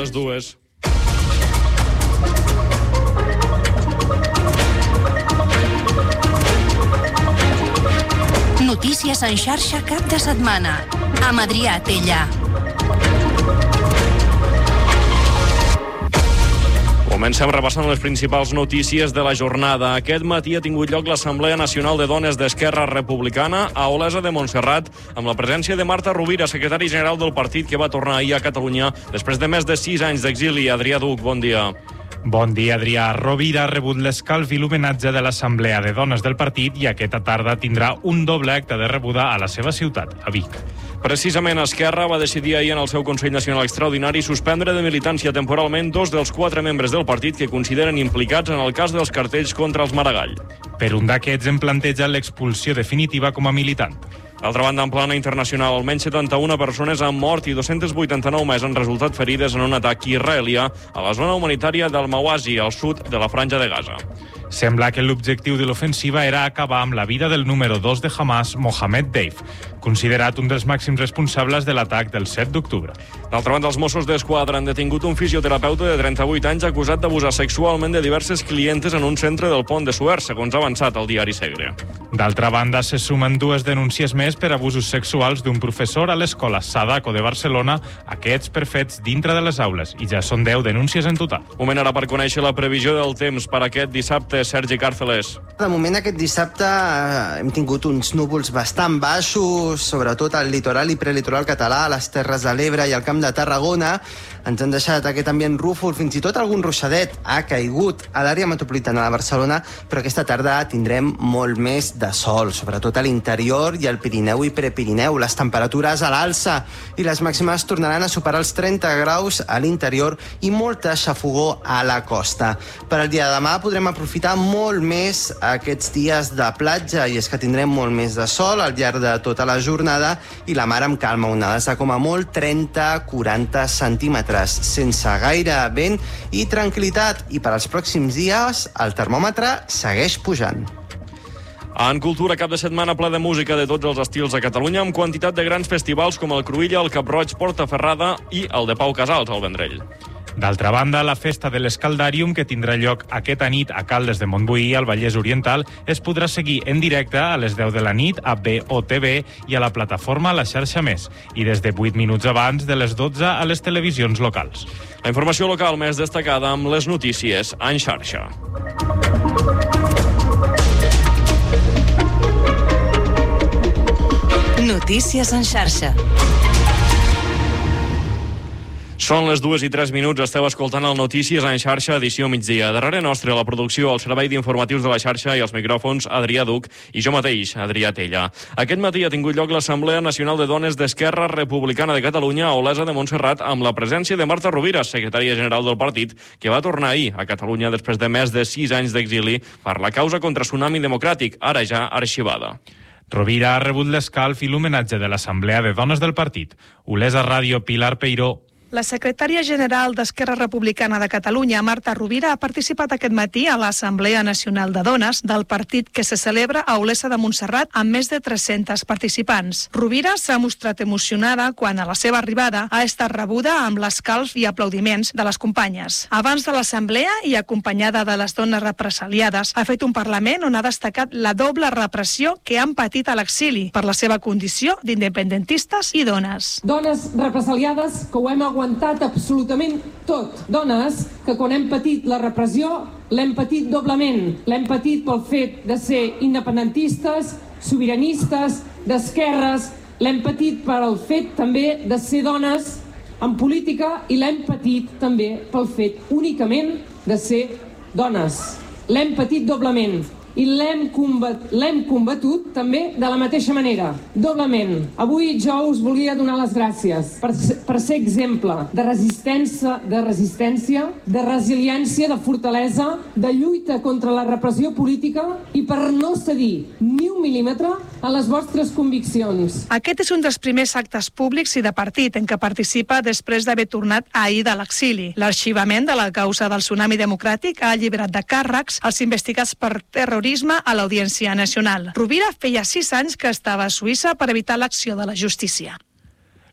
les 2. Notícies en xarxa cap de setmana, amb Adrià Tella. Comencem repassant les principals notícies de la jornada. Aquest matí ha tingut lloc l'Assemblea Nacional de Dones d'Esquerra Republicana a Olesa de Montserrat, amb la presència de Marta Rovira, secretari general del partit, que va tornar ahir a Catalunya després de més de 6 anys d'exili. Adrià Duc, bon dia. Bon dia, Adrià. Rovira ha rebut l'escalf i l'homenatge de l'Assemblea de Dones del partit i aquesta tarda tindrà un doble acte de rebuda a la seva ciutat, a Vic. Precisament Esquerra va decidir ahir en el seu Consell Nacional Extraordinari suspendre de militància temporalment 2 dels 4 membres del partit que consideren implicats en el cas dels cartells contra els Maragall. Per un d'aquests en planteja l'expulsió definitiva com a militant. D'altra banda, en plana internacional, almenys 71 persones han mort i 289 més han resultat ferides en un atac israelià a la zona humanitària del Mawasi, al sud de la Franja de Gaza. Sembla que l'objectiu de l'ofensiva era acabar amb la vida del número 2 de Hamas, Mohamed Deif, considerat un dels màxims responsables de l'atac del 7 d'octubre. D'altra banda, els Mossos d'Esquadra han detingut un fisioterapeuta de 38 anys acusat d'abusar sexualment de diverses clientes en un centre del Pont de Suert, segons ha avançat el diari Segre. D'altra banda, se sumen 2 denúncies més per abusos sexuals d'un professor a l'escola Sadako de Barcelona, aquests per fets dintre de les aules, i ja són 10 denúncies en total. Moment ara per conèixer la previsió del temps per aquest dissabte. Sergi Càrceles. De moment, aquest dissabte hem tingut uns núvols bastant baixos, sobretot al litoral i prelitoral català, a les Terres de l'Ebre i al Camp de Tarragona. Ens han deixat aquest ambient rúfol, fins i tot algun ruixadet ha caigut a l'àrea metropolitana de Barcelona, però aquesta tarda tindrem molt més de sol, sobretot a l'interior i al Pirineu i Prepirineu. Les temperatures a l'alça i les màximes tornaran a superar els 30 graus a l'interior i molta xafogor a la costa. Per al dia de demà podrem aprofitar molt més aquests dies de platja, i és que tindrem molt més de sol al llarg de tota la jornada i la mar amb calma, onades de com a molt 30-40 centímetres, sense gaire vent i tranquil·litat. I per als pròxims dies el termòmetre segueix pujant. En cultura, cap de setmana ple de música de tots els estils a Catalunya, amb quantitat de grans festivals com el Cruïlla, el Cap-roig, Portaferrada i el de Pau Casals, al Vendrell. D'altra banda, la festa de l'Escaldàrium, que tindrà lloc aquesta nit a Caldes de Montbui, al Vallès Oriental, es podrà seguir en directe a les 10 de la nit a BOTV i a la plataforma La Xarxa Més, i des de 8 minuts abans de les 12 a les televisions locals. La informació local més destacada amb les notícies en xarxa. Notícies en xarxa. Són les 2:03, esteu escoltant el Notícies en xarxa, edició migdia. Darrere nostre, la producció, el servei d'informatius de la xarxa i els micròfons, Adrià Duc i jo mateix, Adrià Tella. Aquest matí ha tingut lloc l'Assemblea Nacional de Dones d'Esquerra Republicana de Catalunya a Olesa de Montserrat, amb la presència de Marta Rovira, secretària general del partit, que va tornar ahir a Catalunya després de més de 6 anys d'exili per la causa contra Tsunami Democràtic, ara ja arxivada. Rovira ha rebut l'escalf i l'homenatge de l'Assemblea de Dones del partit. Olesa Ràdio, Pilar Peiró. La secretària general d'Esquerra Republicana de Catalunya, Marta Rovira, ha participat aquest matí a l'Assemblea Nacional de Dones del partit que se celebra a Olesa de Montserrat amb més de 300 participants. Rovira s'ha mostrat emocionada quan a la seva arribada ha estat rebuda amb l'escalf i aplaudiments de les companyes. Abans de l'Assemblea i acompanyada de les dones represaliades, ha fet un Parlament on ha destacat la doble repressió que han patit a l'exili per la seva condició d'independentistes i dones. Dones represaliades que ho hem aguantat absolutament tot. Dones que quan hem patit la repressió l'hem patit doblement. L'hem patit pel fet de ser independentistes, sobiranistes, d'esquerres. L'hem patit pel fet també de ser dones en política i l'hem patit també pel fet únicament de ser dones. L'hem patit doblement. I l'hem combatut també de la mateixa manera, doblement. Avui jo us volia donar les gràcies per ser exemple de resistència, de resiliència, de fortalesa, de lluita contra la repressió política i per no cedir ni un mil·límetre a les vostres conviccions. Aquest és un dels primers actes públics i de partit en què participa després d'haver tornat ahir de l'exili. L'arxivament de la causa del Tsunami Democràtic ha alliberat de càrrecs els investigats per terrorisme a l'Audiència Nacional. Rovira feia 6 anys que estava a Suïssa per evitar l'acció de la justícia.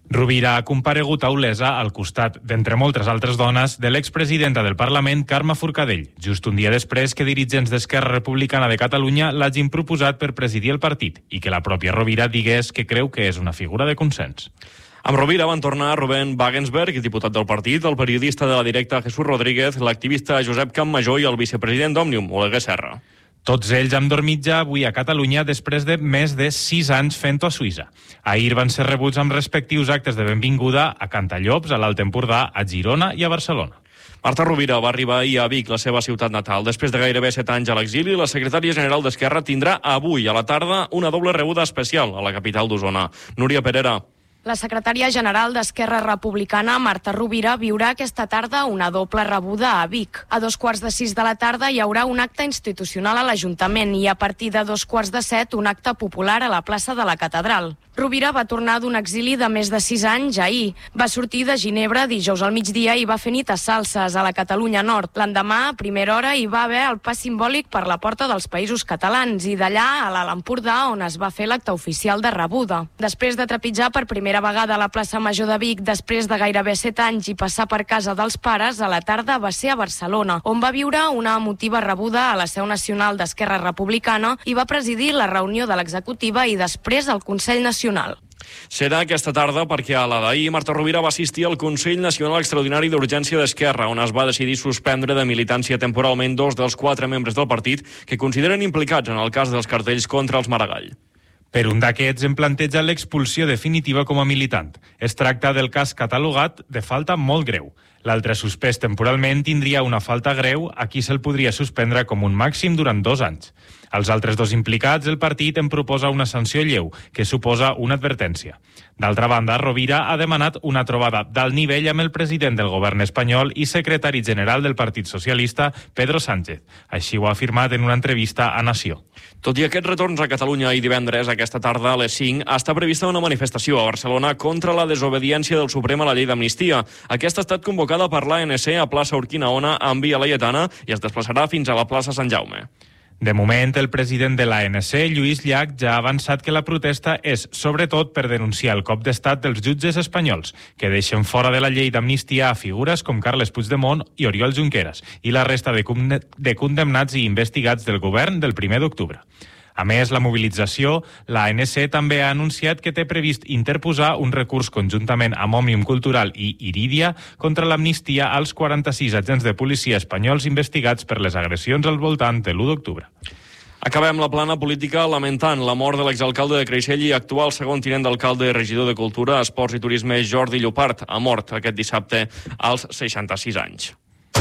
Rovira ha comparegut a Olesa al costat, d'entre moltes altres dones, de l'expresidenta del Parlament, Carme Forcadell, just un dia després que dirigents d'Esquerra Republicana de Catalunya l'hagin proposat per presidir el partit i que la pròpia Rovira digués que creu que és una figura de consens. Amb Rovira van tornar Rubén Wagensberg, diputat del partit, el periodista de La Directa Jesús Rodríguez, l'activista Josep Campmajor i el vicepresident d'Òmnium, Oleguer Serra. Tots ells han dormit ja avui a Catalunya després de més de 6 anys fent-ho a Suïssa. Ahir van ser rebuts amb respectius actes de benvinguda a Cantallops, a l'Alt Empordà, a Girona i a Barcelona. Marta Rovira va arribar ahir a Vic, la seva ciutat natal. Després de gairebé 7 anys a l'exili, la secretària general d'Esquerra tindrà avui a la tarda una doble rebuda especial a la capital d'Osona. Núria Perera. La secretària general d'Esquerra Republicana, Marta Rovira, viurà aquesta tarda una doble rebuda a Vic. A 2:15 de la tarda hi haurà un acte institucional a l'Ajuntament i a partir de 2:45 un acte popular a la plaça de la Catedral. Rovira va tornar d'un exili de més de 6 anys ahir. Va sortir de Ginebra dijous al migdia i va fer nit a Salses, a la Catalunya Nord. L'endemà, a primera hora, hi va haver el pas simbòlic per la Porta dels Països Catalans i d'allà a l'Alt Empordà, on es va fer l'acte oficial de rebuda. Després de trepitjar per primera vegada a la plaça Major de Vic després de gairebé 7 anys i passar per casa dels pares, a la tarda va ser a Barcelona, on va viure una emotiva rebuda a la seu nacional d'Esquerra Republicana i va presidir la reunió de l'executiva i després el Consell Nacional. Serà aquesta tarda perquè a la d'ahir Marta Rovira va assistir al Consell Nacional Extraordinari d'Urgència d'Esquerra, on es va decidir suspendre de militància temporalment 2 dels 4 membres del partit que consideren implicats en el cas dels cartells contra els Maragall. Per un d'aquests en planteja l'expulsió definitiva com a militant. Es tracta del cas catalogat de falta molt greu. L'altre suspès temporalment tindria una falta greu a qui se'l podria suspendre com un màxim durant 2 anys. Als altres 2 implicats, el partit en proposa una sanció lleu, que suposa una advertència. D'altra banda, Rovira ha demanat una trobada d'alt nivell amb el president del govern espanyol i secretari general del Partit Socialista, Pedro Sánchez. Així ho ha afirmat en una entrevista a Nació. Tot i aquests retorns a Catalunya i divendres, aquesta tarda a les 5, està prevista una manifestació a Barcelona contra la desobediència del Suprem a la llei d'amnistia. Aquesta ha estat convocada per l'ANC a plaça Urquinaona amb Via Laietana i es desplaçarà fins a la plaça Sant Jaume. De moment, el president de l'ANC, Lluís Llach, ja ha avançat que la protesta és, sobretot, per denunciar el cop d'estat dels jutges espanyols, que deixen fora de la llei d'amnistia a figures com Carles Puigdemont i Oriol Junqueras i la resta de condemnats i investigats del govern del 1 d'octubre. A més, la mobilització, l'ANC també ha anunciat que té previst interposar un recurs conjuntament amb Òmnium Cultural i Irídia contra l'amnistia als 46 agents de policia espanyols investigats per les agressions al voltant de l'1 d'octubre. Acabem la plana política lamentant la mort de l'exalcalde de Creixell i actual segon tinent d'alcalde i regidor de Cultura, Esports i Turisme, Jordi Llopart. Ha mort aquest dissabte als 66 anys.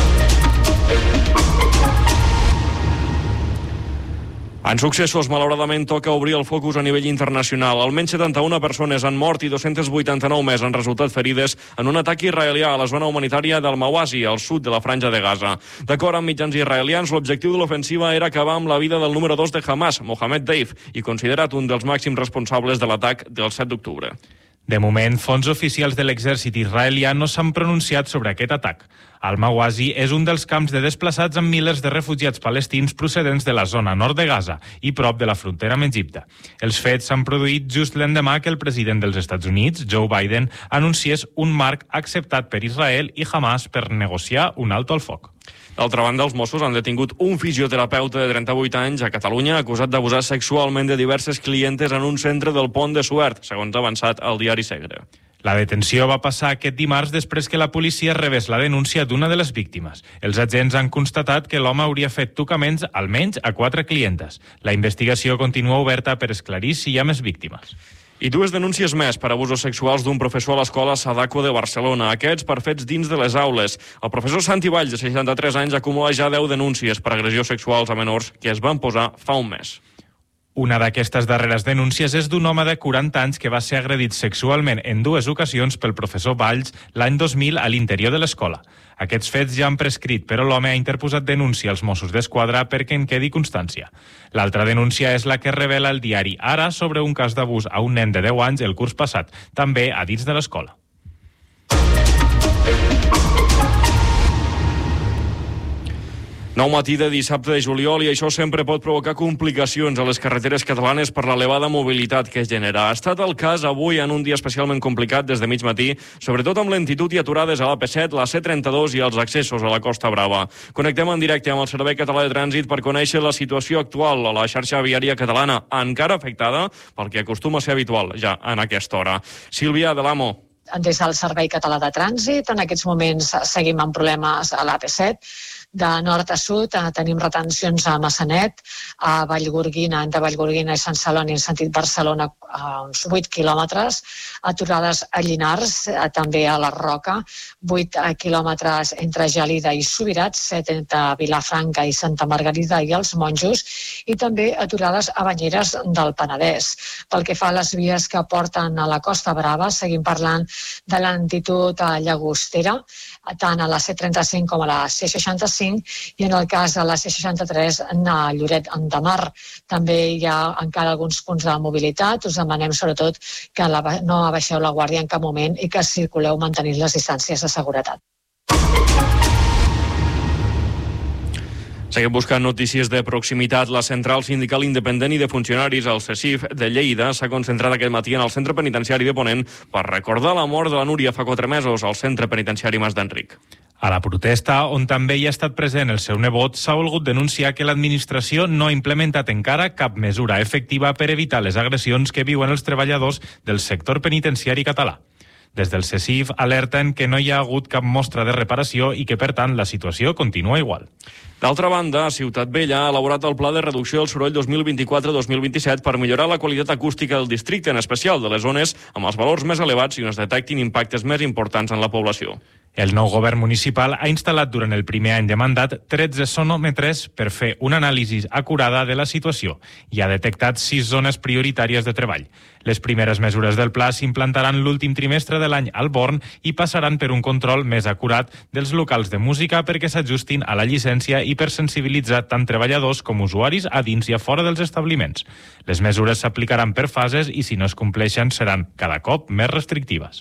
En successos, malauradament, toca obrir el focus a nivell internacional. Almenys 71 persones han mort i 289 més han resultat ferides en un atac israelià a la zona humanitària del Mawasi, al sud de la Franja de Gaza. D'acord amb mitjans israelians, l'objectiu de l'ofensiva era acabar amb la vida del número 2 de Hamas, Mohamed Deif, i considerat un dels màxims responsables de l'atac del 7 d'octubre. De moment, fonts oficials de l'exèrcit israelià no s'han pronunciat sobre aquest atac. Al Mawasi és un dels camps de desplaçats amb milers de refugiats palestins procedents de la zona nord de Gaza i prop de la frontera amb Egipte. Els fets s'han produït just l'endemà que el president dels Estats Units, Joe Biden, anunciés un marc acceptat per Israel i Hamas per negociar un alto al foc. D'altra banda, els Mossos han detingut un fisioterapeuta de 38 anys a Catalunya acusat d'abusar sexualment de diverses clientes en un centre del Pont de Suert, segons ha avançat el diari Segre. La detenció va passar aquest dimarts després que la policia rebés la denúncia d'una de les víctimes. Els agents han constatat que l'home hauria fet tocaments almenys a 4 clientes. La investigació continua oberta per esclarir si hi ha més víctimes. I 2 denúncies més per abusos sexuals d'un professor a l'escola Sadako de Barcelona. Aquests per fets dins de les aules. El professor Santi Valls, de 63 anys, acumula ja 10 denúncies per agressions sexuals a menors que es van posar fa un mes. Una d'aquestes darreres denúncies és d'un home de 40 anys que va ser agredit sexualment en 2 ocasions pel professor Valls l'any 2000 a l'interior de l'escola. Aquests fets ja han prescrit, però l'home ha interposat denúncia als Mossos d'Esquadra perquè en quedi constància. L'altra denúncia és la que revela el diari Ara sobre un cas d'abús a un nen de 10 anys el curs passat, també a dins de l'escola. Nou matí de dissabte de juliol i això sempre pot provocar complicacions a les carreteres catalanes per l'elevada mobilitat que es genera. Ha estat el cas avui en un dia especialment complicat des de mig matí, sobretot amb lentitud i aturades a l'AP7, la C32 i els accessos a la Costa Brava. Connectem en directe amb el Servei Català de Trànsit per conèixer la situació actual a la xarxa viària catalana, encara afectada pel que acostuma a ser habitual ja en aquesta hora. Sílvia de l'Amo. Des del Servei Català de Trànsit, en aquests moments seguim amb problemes a l'AP7. De nord a sud tenim retencions a Massanet, a Vallgorguina, entre Vallgorguina i Sant Celoni en sentit Barcelona, a uns 8 quilòmetres, aturades a Llinars, també a la Roca, 8 quilòmetres entre Gelida i Subirats, 7 entre Vilafranca i Santa Margarida i els Monjos, i també aturades a Banyeres del Penedès. Pel que fa a les vies que porten a la Costa Brava, seguim parlant de lentitud a Llagostera, tant a la C35 com a la C65, i en el cas de la C63 a Lloret de Mar. També hi ha encara alguns punts de mobilitat. Us demanem sobretot que no abaixeu la guàrdia en cap moment i que circuleu mantenint les distàncies de seguretat. Seguim buscant notícies de proximitat. La Central Sindical Independent i de Funcionaris, el CESIF de Lleida, s'ha concentrat aquest matí en el centre penitenciari de Ponent per recordar la mort de la Núria fa 4 mesos al centre penitenciari Mas d'Enric. A la protesta, on també hi ha estat present el seu nebot, s'ha volgut denunciar que l'administració no ha implementat encara cap mesura efectiva per evitar les agressions que viuen els treballadors del sector penitenciari català. Des del CESIF alerten que no hi ha hagut cap mostra de reparació i que, per tant, la situació continua igual. D'altra banda, Ciutat Vella ha elaborat el Pla de Reducció del Soroll 2024-2027 per millorar la qualitat acústica del districte, en especial de les zones amb els valors més elevats i on es detectin impactes més importants en la població. El nou govern municipal ha instal·lat durant el primer any de mandat 13 sonòmetres per fer una anàlisi acurada de la situació i ha detectat 6 zones prioritàries de treball. Les primeres mesures del pla s'implantaran l'últim trimestre de l'any al Born i passaran per un control més acurat dels locals de música perquè s'ajustin a la llicència i per sensibilitzar tant treballadors com usuaris a dins i a fora dels establiments. Les mesures s'aplicaran per fases i si no es compleixen seran cada cop més restrictives.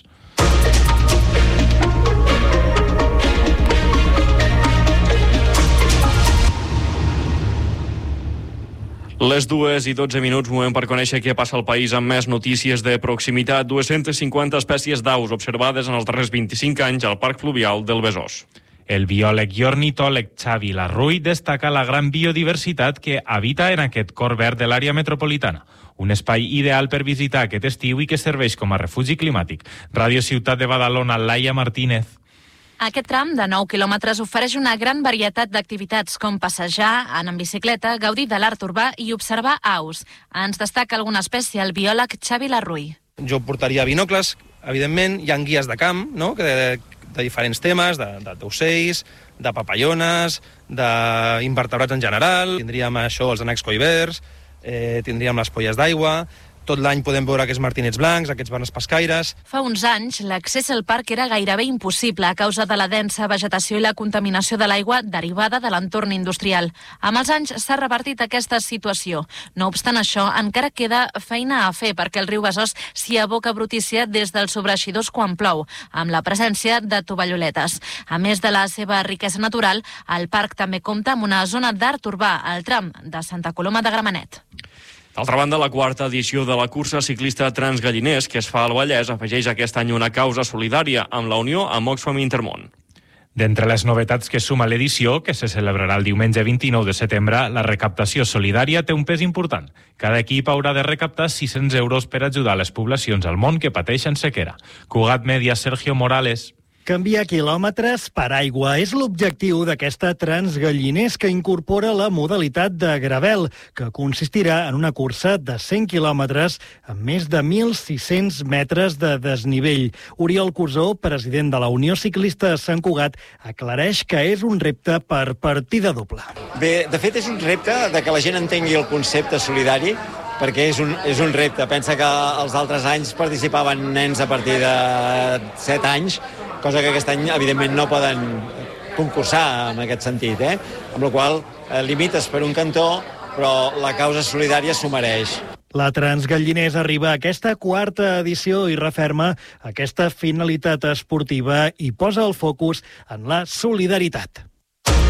Les 2:12, moment per conèixer què passa al país amb més notícies de proximitat. 250 espècies d'aus observades en els darrers 25 anys al Parc Fluvial del Besòs. El biòleg i ornitòleg Xavi Larruy destaca la gran biodiversitat que habita en aquest cor verd de l'àrea metropolitana. Un espai ideal per visitar aquest estiu i que serveix com a refugi climàtic. Ràdio Ciutat de Badalona, Laia Martínez. Aquest tram de 9 quilòmetres ofereix una gran varietat d'activitats com passejar, anar en bicicleta, gaudir de l'art urbà i observar aus. Ens destaca alguna espècie el biòleg Xavi Larruy. Jo portaria binocles, evidentment, hi ha guies de camp, no?, de diferents temes, d'ocells, de papallones, d'invertebrats en general. Tindríem això, els ànecs coiberts, tindríem les polles d'aigua. Tot l'any podem veure aquests martinets blancs, aquests barnes pescaires. Fa uns anys, l'accés al parc era gairebé impossible a causa de la densa vegetació i la contaminació de l'aigua derivada de l'entorn industrial. Amb els anys s'ha revertit aquesta situació. No obstant això, encara queda feina a fer perquè el riu Besòs s'hi aboca brutícia des dels sobreeixidors quan plou, amb la presència de tovalloletes. A més de la seva riquesa natural, el parc també compta amb una zona d'art urbà, al tram de Santa Coloma de Gramenet. D'altra banda, la 4ª edició de la cursa ciclista Transgalliners, que es fa al Vallès, afegeix aquest any una causa solidària amb la unió amb Oxfam Intermón. D'entre les novetats que suma l'edició, que se celebrarà el diumenge 29 de setembre, la recaptació solidària té un pes important. Cada equip haurà de recaptar 600 euros per ajudar les poblacions al món que pateixen sequera. Cugat Media, Sergio Morales. Canviar quilòmetres per aigua és l'objectiu d'aquesta Transgalliners que incorpora la modalitat de gravel, que consistirà en una cursa de 100 quilòmetres amb més de 1.600 metres de desnivell. Oriol Cusó, president de la Unió Ciclista de Sant Cugat, aclareix que és un repte per partida doble. Bé, de fet és un repte de que la gent entengui el concepte solidari, perquè és un repte. Pensa que els altres anys participaven nens a partir de 7 anys, cosa que aquest any, evidentment, no poden concursar en aquest sentit, Amb la qual cosa limites per un cantó, però la causa solidària s'ho mereix. La Transgalliners arriba a aquesta 4ª edició i referma aquesta finalitat esportiva i posa el focus en la solidaritat.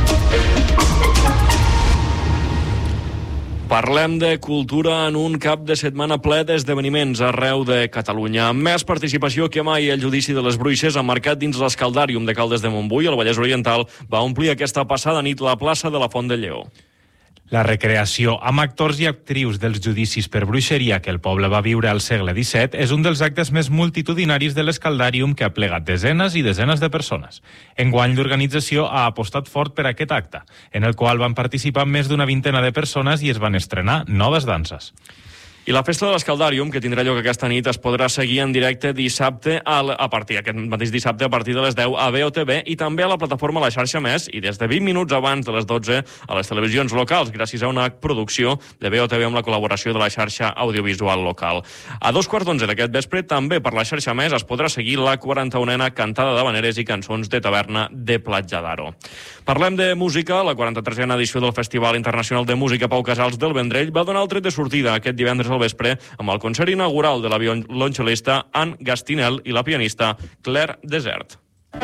Parlem de cultura en un cap de setmana ple d'esdeveniments arreu de Catalunya. Més participació que mai el judici de les bruixes emmarcat dins l'Escaldàrium de Caldes de Montbui, al Vallès Oriental, va omplir aquesta passada nit la plaça de la Font del Lleó. La recreació amb actors i actrius dels judicis per bruixeria que el poble va viure al segle XVII és un dels actes més multitudinaris de l'Escaldàrium que ha plegat desenes i desenes de persones. Enguany, l'organització ha apostat fort per aquest acte, en el qual van participar més d'una vintena de persones i es van estrenar noves danses. I la festa de l'Escaldàrium, que tindrà lloc aquesta nit, es podrà seguir en directe dissabte aquest mateix dissabte a partir de les 10 a BOTV i també a la plataforma La Xarxa Més i des de 20 minuts abans de les 12 a les televisions locals, gràcies a una producció de BOTV amb la col·laboració de la xarxa audiovisual local. A 2:15 d'aquest vespre, també per La Xarxa Més, es podrà seguir la 41a cantada d'habaneres i cançons de taverna de Platja d'Aro. Parlem de música. La 43a edició del Festival Internacional de Música Pau Casals del Vendrell va donar el tret de sortida aquest divendres al vespre amb el concert inaugural de la violoncel·lista Anne Gastinel i la pianista Claire Desert.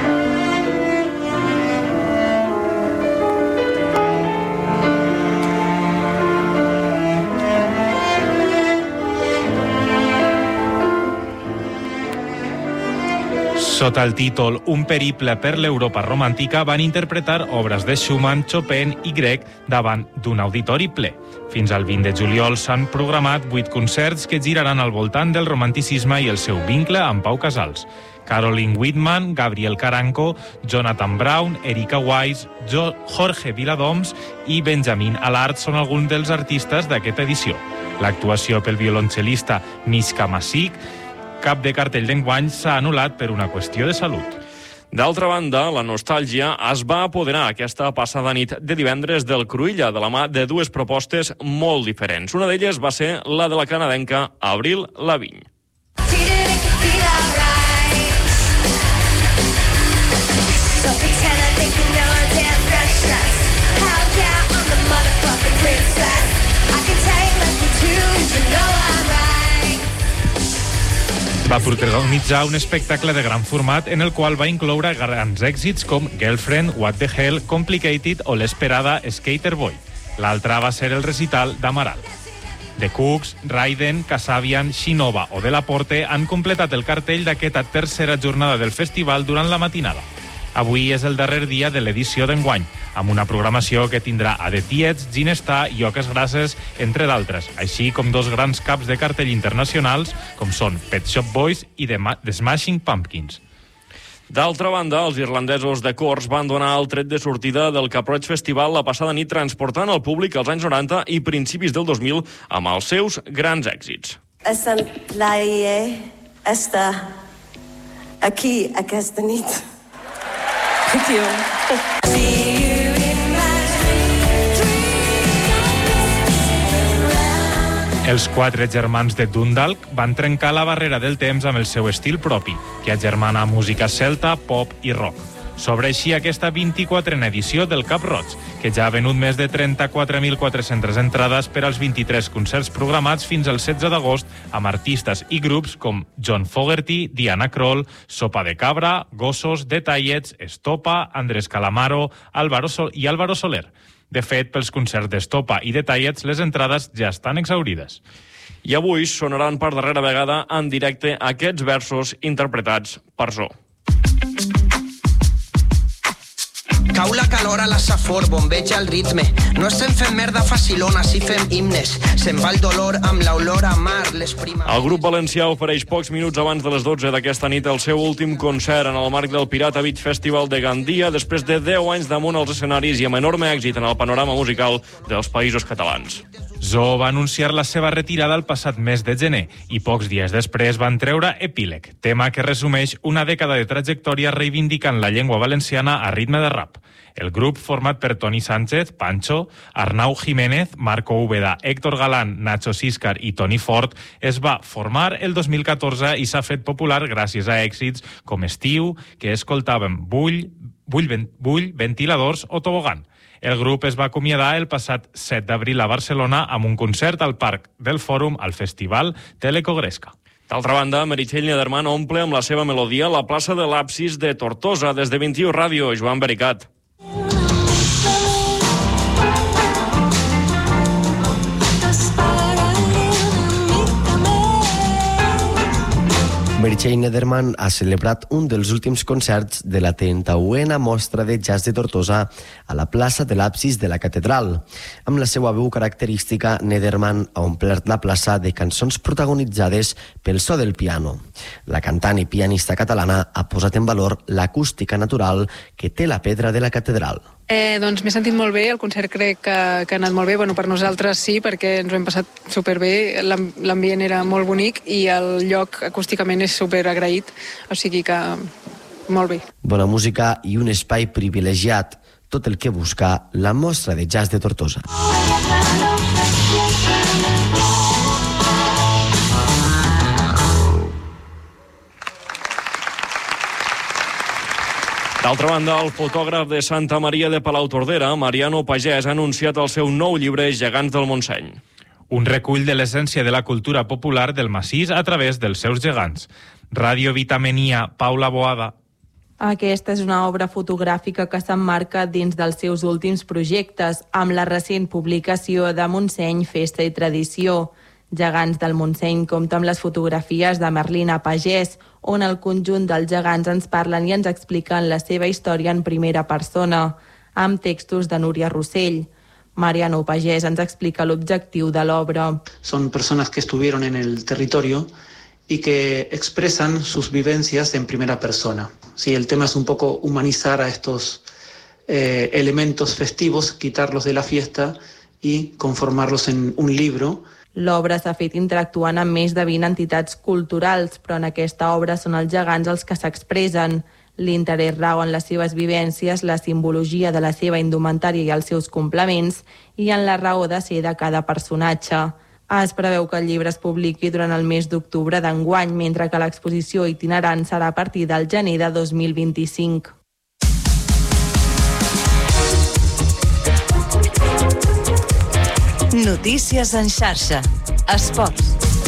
Sota el títol Un periple per l'Europa romàntica van interpretar obres de Schumann, Chopin i Grieg davant d'un auditori ple. Fins al 20 de juliol s'han programat 8 concerts que giraran al voltant del romanticisme i el seu vincle amb Pau Casals. Caroline Whitman, Gabriel Caranco, Jonathan Brown, Erika Wise, Jorge Viladoms i Benjamin Allard són alguns dels artistes d'aquesta edició. L'actuació pel violoncel·lista Mishka Masik, cap de cartell d'enguany, s'ha anul·lat per una qüestió de salut. D'altra banda, la nostàlgia es va apoderar aquesta passada nit de divendres del Cruïlla de la mà de dues propostes molt diferents. Una d'elles va ser la de la canadenca Avril Lavigne. Va protagonitzar un espectacle de gran format en el qual va incloure grans èxits com Girlfriend, What the Hell, Complicated o l'esperada Skater Boy. L'altra va ser el recital d'Amaral. The Cooks, Raiden, Kasabian, Shinova o De La Porte han completat el cartell d'aquesta tercera jornada del festival durant la matinada. Avui és el darrer dia de l'edició d'enguany, amb una programació que tindrà a The Tiets, Ginestar i Oques Grasses, entre d'altres, així com dos grans caps de cartell internacionals, com són Pet Shop Boys i The Smashing Pumpkins. D'altra banda, els irlandesos de Corrs van donar el tret de sortida del Cap-roig Festival la passada nit, transportant el públic als anys 90 i principis del 2000 amb els seus grans èxits. Plaer estar aquí aquesta nit. Thank you. Els quatre germans de Dundalk van trencar la barrera del temps amb el seu estil propi, que agermana música celta, pop i rock. S'obre així aquesta 24a edició del Cap-roig, que ja ha venut més de 34.400 entrades per als 23 concerts programats fins al 16 d'agost amb artistes i grups com John Fogerty, Diana Krall, Sopa de Cabra, Gossos, The Tallets, Estopa, Andrés Calamaro i Álvaro Soler. De fet, pels concerts d'Estopa i The Tallets, les entrades ja estan exhaurides. I avui sonaran per darrera vegada en directe aquests versos interpretats per Zo. Cau la calor a la safor, bombeja el ritme. No estem fent merda facilona, si fem himnes. Se'n va el dolor amb l'olor a mar, les primes... El grup valencià ofereix pocs minuts abans de les 12 d'aquesta nit el seu últim concert en el marc del Pirata Beach Festival de Gandia, després de 10 anys damunt els escenaris i amb enorme èxit en el panorama musical dels països catalans. Zo va anunciar la seva retirada el passat mes de gener i pocs dies després van treure Epíleg, tema que resumeix una dècada de trajectòria reivindicant la llengua valenciana a ritme de rap. El grup, format per Toni Sánchez, Pancho, Arnau Jiménez, Marco Úbeda, Héctor Galán, Nacho Siscar i Toni Fort, es va formar el 2014 i s'ha fet popular gràcies a èxits com Estiu, que escoltàvem Bull, Ventiladors o Tobogan. El grup es va acomiadar el passat 7 d'abril a Barcelona amb un concert al Parc del Fòrum al Festival Telecogresca. D'altra banda, Meritxell Nederman omple amb la seva melodia la plaça de l'Absis de Tortosa des de 21 Ràdio. Joan Bericat. Meritxell Nederman ha celebrat un dels últims concerts de la 31a Mostra de Jazz de Tortosa a la plaça de l'Absis de la Catedral. Amb la seva veu característica, Nederman ha omplert la plaça de cançons protagonitzades pel so del piano. La cantant i pianista catalana ha posat en valor l'acústica natural que té la pedra de la catedral. Doncs m'he sentit molt bé, el concert crec que ha anat molt bé, bueno, per nosaltres sí, perquè ens ho hem passat superbé, l'ambient era molt bonic i el lloc acústicament és superagraït, o sigui que molt bé. Bona música i un espai privilegiat, tot el que busca la Mostra de Jazz de Tortosa. D'altra banda, el fotògraf de Santa Maria de Palautordera, Mariano Pagès, ha anunciat el seu nou llibre Gegants del Montseny. Un recull de l'essència de la cultura popular del massís a través dels seus gegants. Ràdio Vitamenia, Paula Boada. Aquesta és una obra fotogràfica que s'emmarca dins dels seus últims projectes, amb la recent publicació de Montseny, Festa i Tradició. Gegants del Montseny compta amb les fotografies de Merlina Pagès, on el conjunt dels gegants ens parlen i ens expliquen la seva història en primera persona, amb textos de Núria Rossell. Mariano Pagès ens explica l'objectiu de l'obra. Son personas que estuvieron en el territorio y que expresan sus vivencias en primera persona. Sí, el tema es un poco humanizar a estos elementos festivos, quitarlos de la fiesta y conformarlos en un libro. L'obra s'ha fet interactuant amb més de 20 entitats culturals, però en aquesta obra són els gegants els que s'expressen. L'interès rau en les seves vivències, la simbologia de la seva indumentària i els seus complements, i en la raó de ser de cada personatge. Es preveu que el llibre es publiqui durant el mes d'octubre d'enguany, mentre que l'exposició itinerant serà a partir del gener de 2025. Notícies en xarxa. Esports.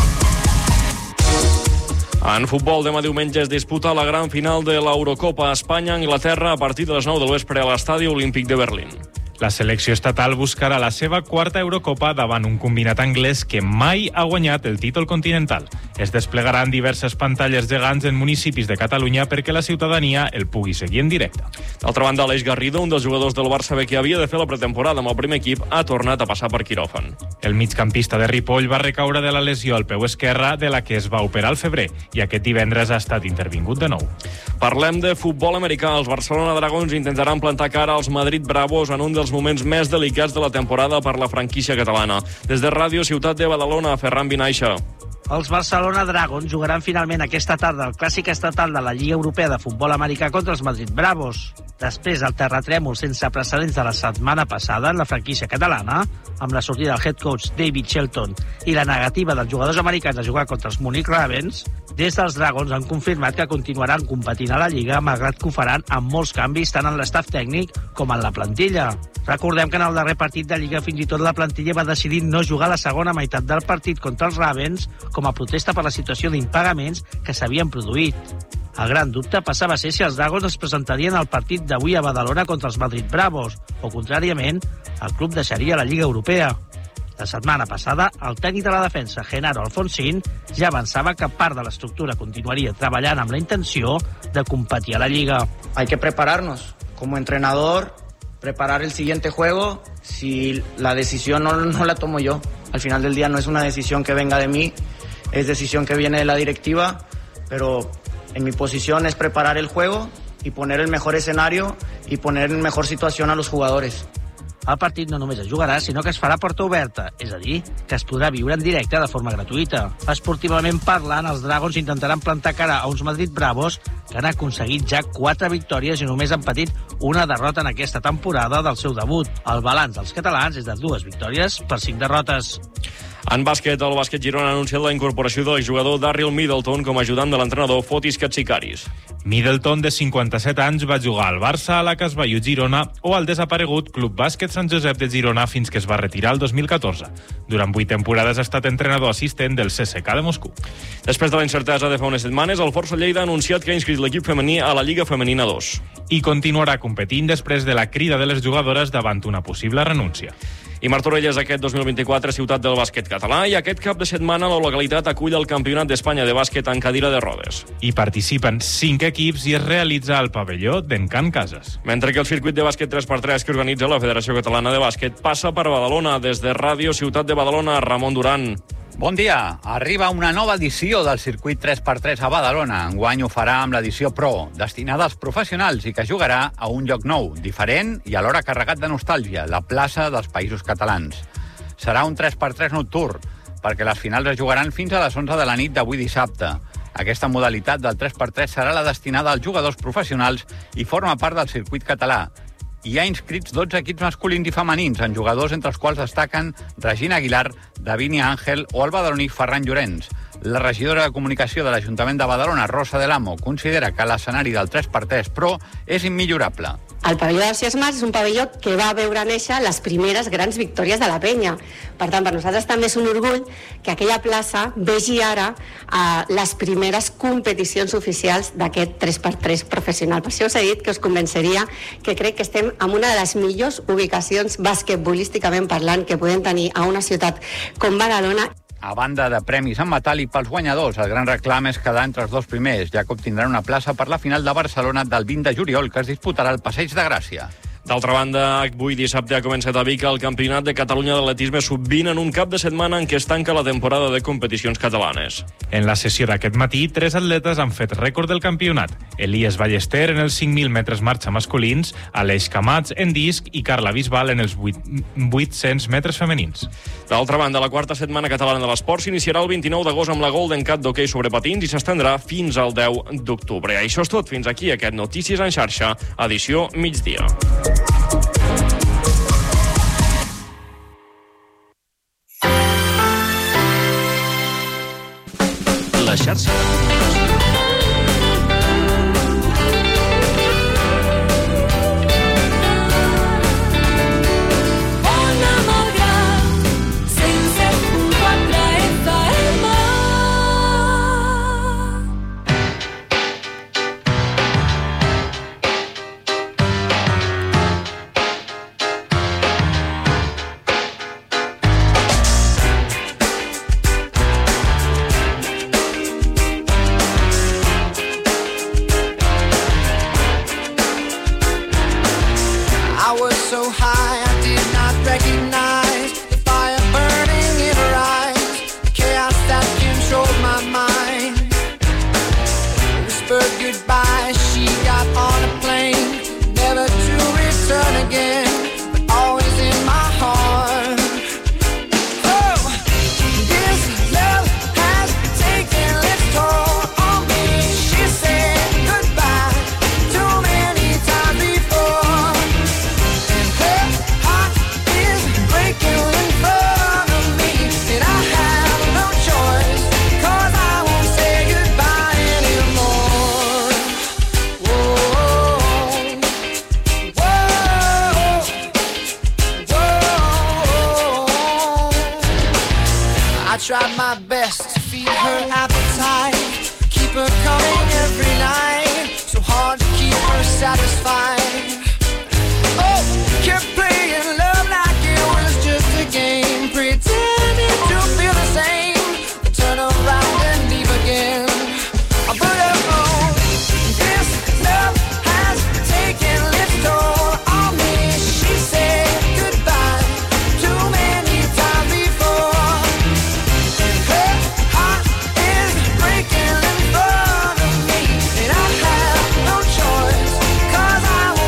En futbol, demà diumenge es disputa la gran final de l'Eurocopa Espanya-Anglaterra a partir de les 9 del vespre a l'Estadi Olímpic de Berlín. La selecció estatal buscarà la seva quarta Eurocopa davant un combinat anglès que mai ha guanyat el títol continental. Es desplegaran diverses pantalles gegants en municipis de Catalunya perquè la ciutadania el pugui seguir en directe. D'altra banda, Aleix Garrido, un dels jugadors del Barça B que havia de fer la pretemporada amb el primer equip, ha tornat a passar per quiròfan. El migcampista de Ripoll va recaure de la lesió al peu esquerre de la que es va operar al febrer i aquest divendres ha estat intervingut de nou. Parlem de futbol americà. Els Barcelona Dragons intentaran plantar cara als Madrid Bravos en un dels moments més delicats de la temporada per la franquícia catalana. Des de Ràdio Ciutat de Badalona, Ferran Vinaixa. Els Barcelona Dragons jugaran finalment aquesta tarda el clàssic estatal de la Lliga Europea de Futbol Americà contra els Madrid Bravos. Després del terratrèmol sense precedents de la setmana passada en la franquícia catalana, amb la sortida del head coach David Shelton i la negativa dels jugadors americans a jugar contra els Munich Ravens, des dels Dragons han confirmat que continuaran competint a la Lliga, malgrat que ho faran amb molts canvis tant en l'estaf tècnic com en la plantilla. Recordem que en el darrer partit de Lliga fins i tot la plantilla va decidir no jugar la segona meitat del partit contra els Ravens com a protesta per la situació d'impagaments que s'havien produït. El gran dubte passava a ser si els Dragons es presentarien al partit d'avui a Badalona contra els Madrid Bravos o, contràriament, el club deixaria la Lliga Europea. La setmana passada, el tècnic de la defensa, Genaro Alfonsín, ja avançava que part de l'estructura continuaria treballant amb la intenció de competir a la Lliga. Hay que prepararnos como entrenador, preparar el siguiente juego. Si la decisión no la tomo yo, al final del día no es una decisión que venga de mí, es decisión que viene de la directiva, pero en mi posición es preparar el juego y poner el mejor escenario y poner en mejor situación a los jugadores. El partit no només es jugarà, sinó que es farà porta oberta, és a dir, que es podrà viure en directe de forma gratuïta. Esportivament parlant, els Dragons intentaran plantar cara a uns Madrid Bravos que han aconseguit ja 4 victòries i només han patit una derrota en aquesta temporada del seu debut. El balanç dels catalans és de 2 victòries per 5 derrotes. En bàsquet, el Bàsquet Girona ha anunciat la incorporació del jugador Darryl Middleton com a ajudant de l'entrenador Fotis Katsikaris. Middleton, de 57 anys, va jugar al Barça, a la Casbaiu Girona o al desaparegut Club Bàsquet Sant Josep de Girona fins que es va retirar el 2014. Durant 8 temporades ha estat entrenador assistent del CSKA de Moscou. Després de la incertesa de fa unes setmanes, el Força Lleida ha anunciat que ha inscrit l'equip femení a la Lliga Femenina 2. I continuarà competint després de la crida de les jugadores davant una possible renúncia. I Martorell és aquest 2024 ciutat del bàsquet català i aquest cap de setmana la localitat acull el Campionat d'Espanya de bàsquet en cadira de rodes. Hi participen 5 equips i es realitza al pavelló d'Encant Cases. Mentre que el circuit de bàsquet 3x3 que organitza la Federació Catalana de Bàsquet passa per Badalona. Des de Ràdio Ciutat de Badalona, Ramon Duran. Bon dia. Arriba una nova edició del circuit 3x3 a Badalona. Enguany ho farà amb l'edició Pro, destinada als professionals i que jugarà a un lloc nou, diferent i alhora carregat de nostàlgia, la plaça dels Països Catalans. Serà un 3x3 nocturn, perquè les finals es jugaran fins a les 11 de la nit d'avui dissabte. Aquesta modalitat del 3x3 serà la destinada als jugadors professionals i forma part del circuit català. Hi ha inscrits 12 equips masculins i femenins, en jugadors entre els quals destaquen Regina Aguilar, Davinia Àngel o el badaloní Ferran Llorenç. La regidora de Comunicació de l'Ajuntament de Badalona, Rosa de l'Amo, considera que l'escenari del 3x3 Pro és immillorable. El pavelló dels Cies Mars és un pavelló que va veure néixer les primeres grans victòries de la penya. Per tant, per nosaltres també és un orgull que aquella plaça vegi ara les primeres competicions oficials d'aquest 3x3 professional. Per això us he dit que us convenceria que crec que estem en una de les millors ubicacions basquetbolísticament parlant que podem tenir a una ciutat com Badalona. A banda de premis en metàl·lic pels guanyadors, el gran reclam és quedar entre els dos primers, ja que obtindran una plaça per la final de Barcelona del 20 de juliol, que es disputarà al Passeig de Gràcia. D'altra banda, avui dissabte ha començat a Vic el Campionat de Catalunya d'atletisme sub-20 en un cap de setmana en què es tanca la temporada de competicions catalanes. En la sessió d'aquest matí, 3 atletes han fet rècord del campionat. Elias Ballester en els 5.000 metres marxa masculins, Aleix Camats en disc i Carla Bisbal en els 800 metres femenins. D'altra banda, la quarta setmana catalana de l'esport s'iniciarà el 29 d'agost amb la Golden Cup d'hoquei sobre patins i s'estendrà fins al 10 d'octubre. Això és tot. Fins aquí aquest Notícies en xarxa, edició migdia. La xarxa de comunicació. tried my best to feed her appetite, keep her coming every night, so hard to keep her satisfied. Oh, kept playing love like it was just a game, pretending to feel the same, but turn around and leave again. But oh, this love has taken its toll on me. She said goodbye too many times before, and her heart is breaking in front of me, and I have no choice, 'cause I won't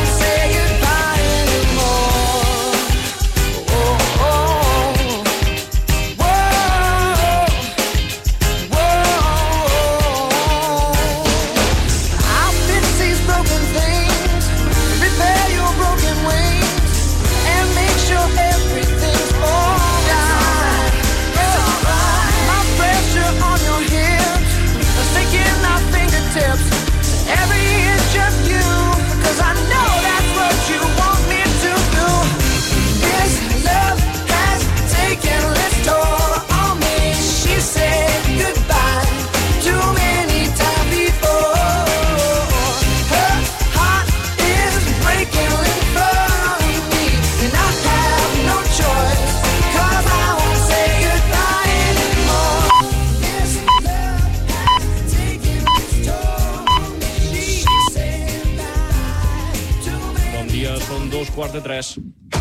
3.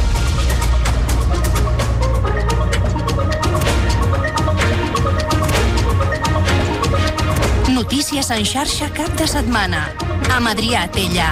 Notícies en xarxa cap de setmana. Amb Adrià Tella.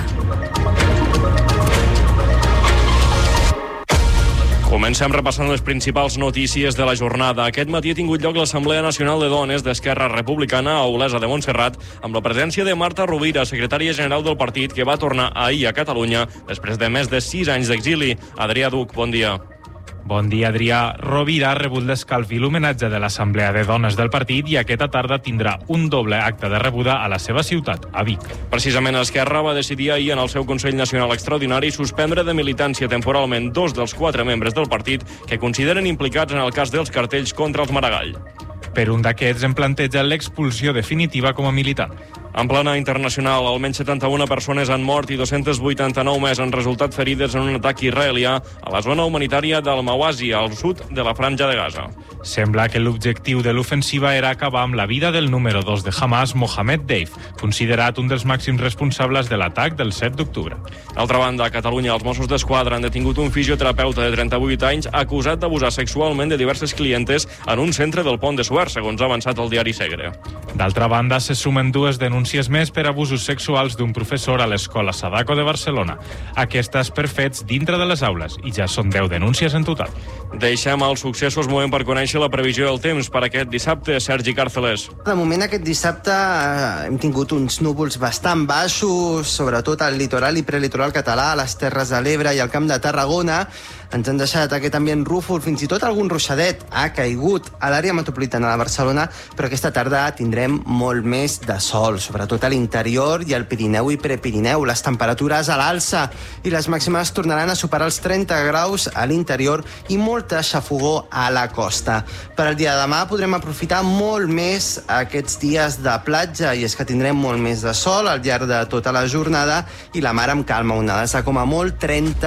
Comencem repassant les principals notícies de la jornada. Aquest matí ha tingut lloc l'Assemblea Nacional de Dones d'Esquerra Republicana a Olesa de Montserrat amb la presència de Marta Rovira, secretària general del partit, que va tornar ahir a Catalunya després de més de 6 anys d'exili. Adrià Duc, bon dia. Bon dia, Adrià. Rovira ha rebut l'escalf i l'homenatge de l'Assemblea de Dones del partit i aquesta tarda tindrà un doble acte de rebuda a la seva ciutat, a Vic. Precisament Esquerra va decidir ahir en el seu Consell Nacional Extraordinari suspendre de militància temporalment 2 dels 4 membres del partit que consideren implicats en el cas dels cartells contra els Maragall. Per un d'aquests en planteja l'expulsió definitiva com a militant. En plana internacional, almenys 71 persones han mort i 289 més han resultat ferides en un atac israelià a la zona humanitària del Mawasi, al sud de la Franja de Gaza. Sembla que l'objectiu de l'ofensiva era acabar amb la vida del número 2 de Hamas, Mohamed Deif, considerat un dels màxims responsables de l'atac del 7 d'octubre. D'altra banda, a Catalunya, els Mossos d'Esquadra han detingut un fisioterapeuta de 38 anys acusat d'abusar sexualment de diverses clientes en un centre del Pont de Suert, segons ha avançat el diari Segre. D'altra banda, se sumen 2 denúncies més per abusos sexuals d'un professor a l'Escola Sadako de Barcelona. Aquestes per fets dintre de les aules, i ja són 10 denúncies en total. Deixem els successos, movem per conèixer la previsió del temps per aquest dissabte. Sergi Càrceles. De moment, aquest dissabte hem tingut uns núvols bastant baixos, sobretot al litoral i prelitoral català, a les Terres de l'Ebre i al Camp de Tarragona. Ens han deixat aquest ambient rúfol, fins i tot algun ruixadet ha caigut a l'àrea metropolitana de Barcelona, però aquesta tarda tindrem molt més de sol, sobretot a l'interior i al Pirineu i Prepirineu. Les temperatures a l'alça i les màximes tornaran a superar els 30 graus a l'interior i molta xafogor a la costa. Per al dia de demà podrem aprofitar molt més aquests dies de platja, i és que tindrem molt més de sol al llarg de tota la jornada i la mar amb calma, onades de com a molt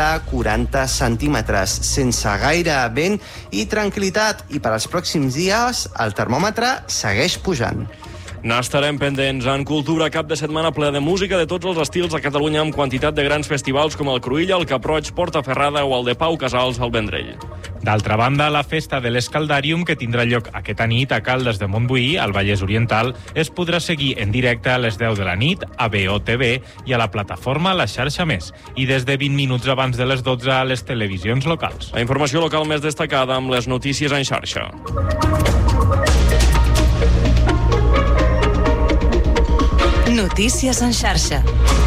30-40 centímetres, sense gaire vent i tranquil·litat. I per als pròxims dies el termòmetre segueix pujant. N'estarem pendents. En cultura, cap de setmana ple de música de tots els estils a Catalunya, amb quantitat de grans festivals com el Cruïlla, el Cap-roig, Portaferrada o el de Pau Casals al Vendrell. D'altra banda, la festa de l'Escaldàrium, que tindrà lloc aquesta nit a Caldes de Montbui, al Vallès Oriental, es podrà seguir en directe a les 10 de la nit a BOTV i a la plataforma La Xarxa Més, i des de 20 minuts abans de les 12 a les televisions locals. La informació local més destacada amb les notícies en xarxa. Notícies en xarxa.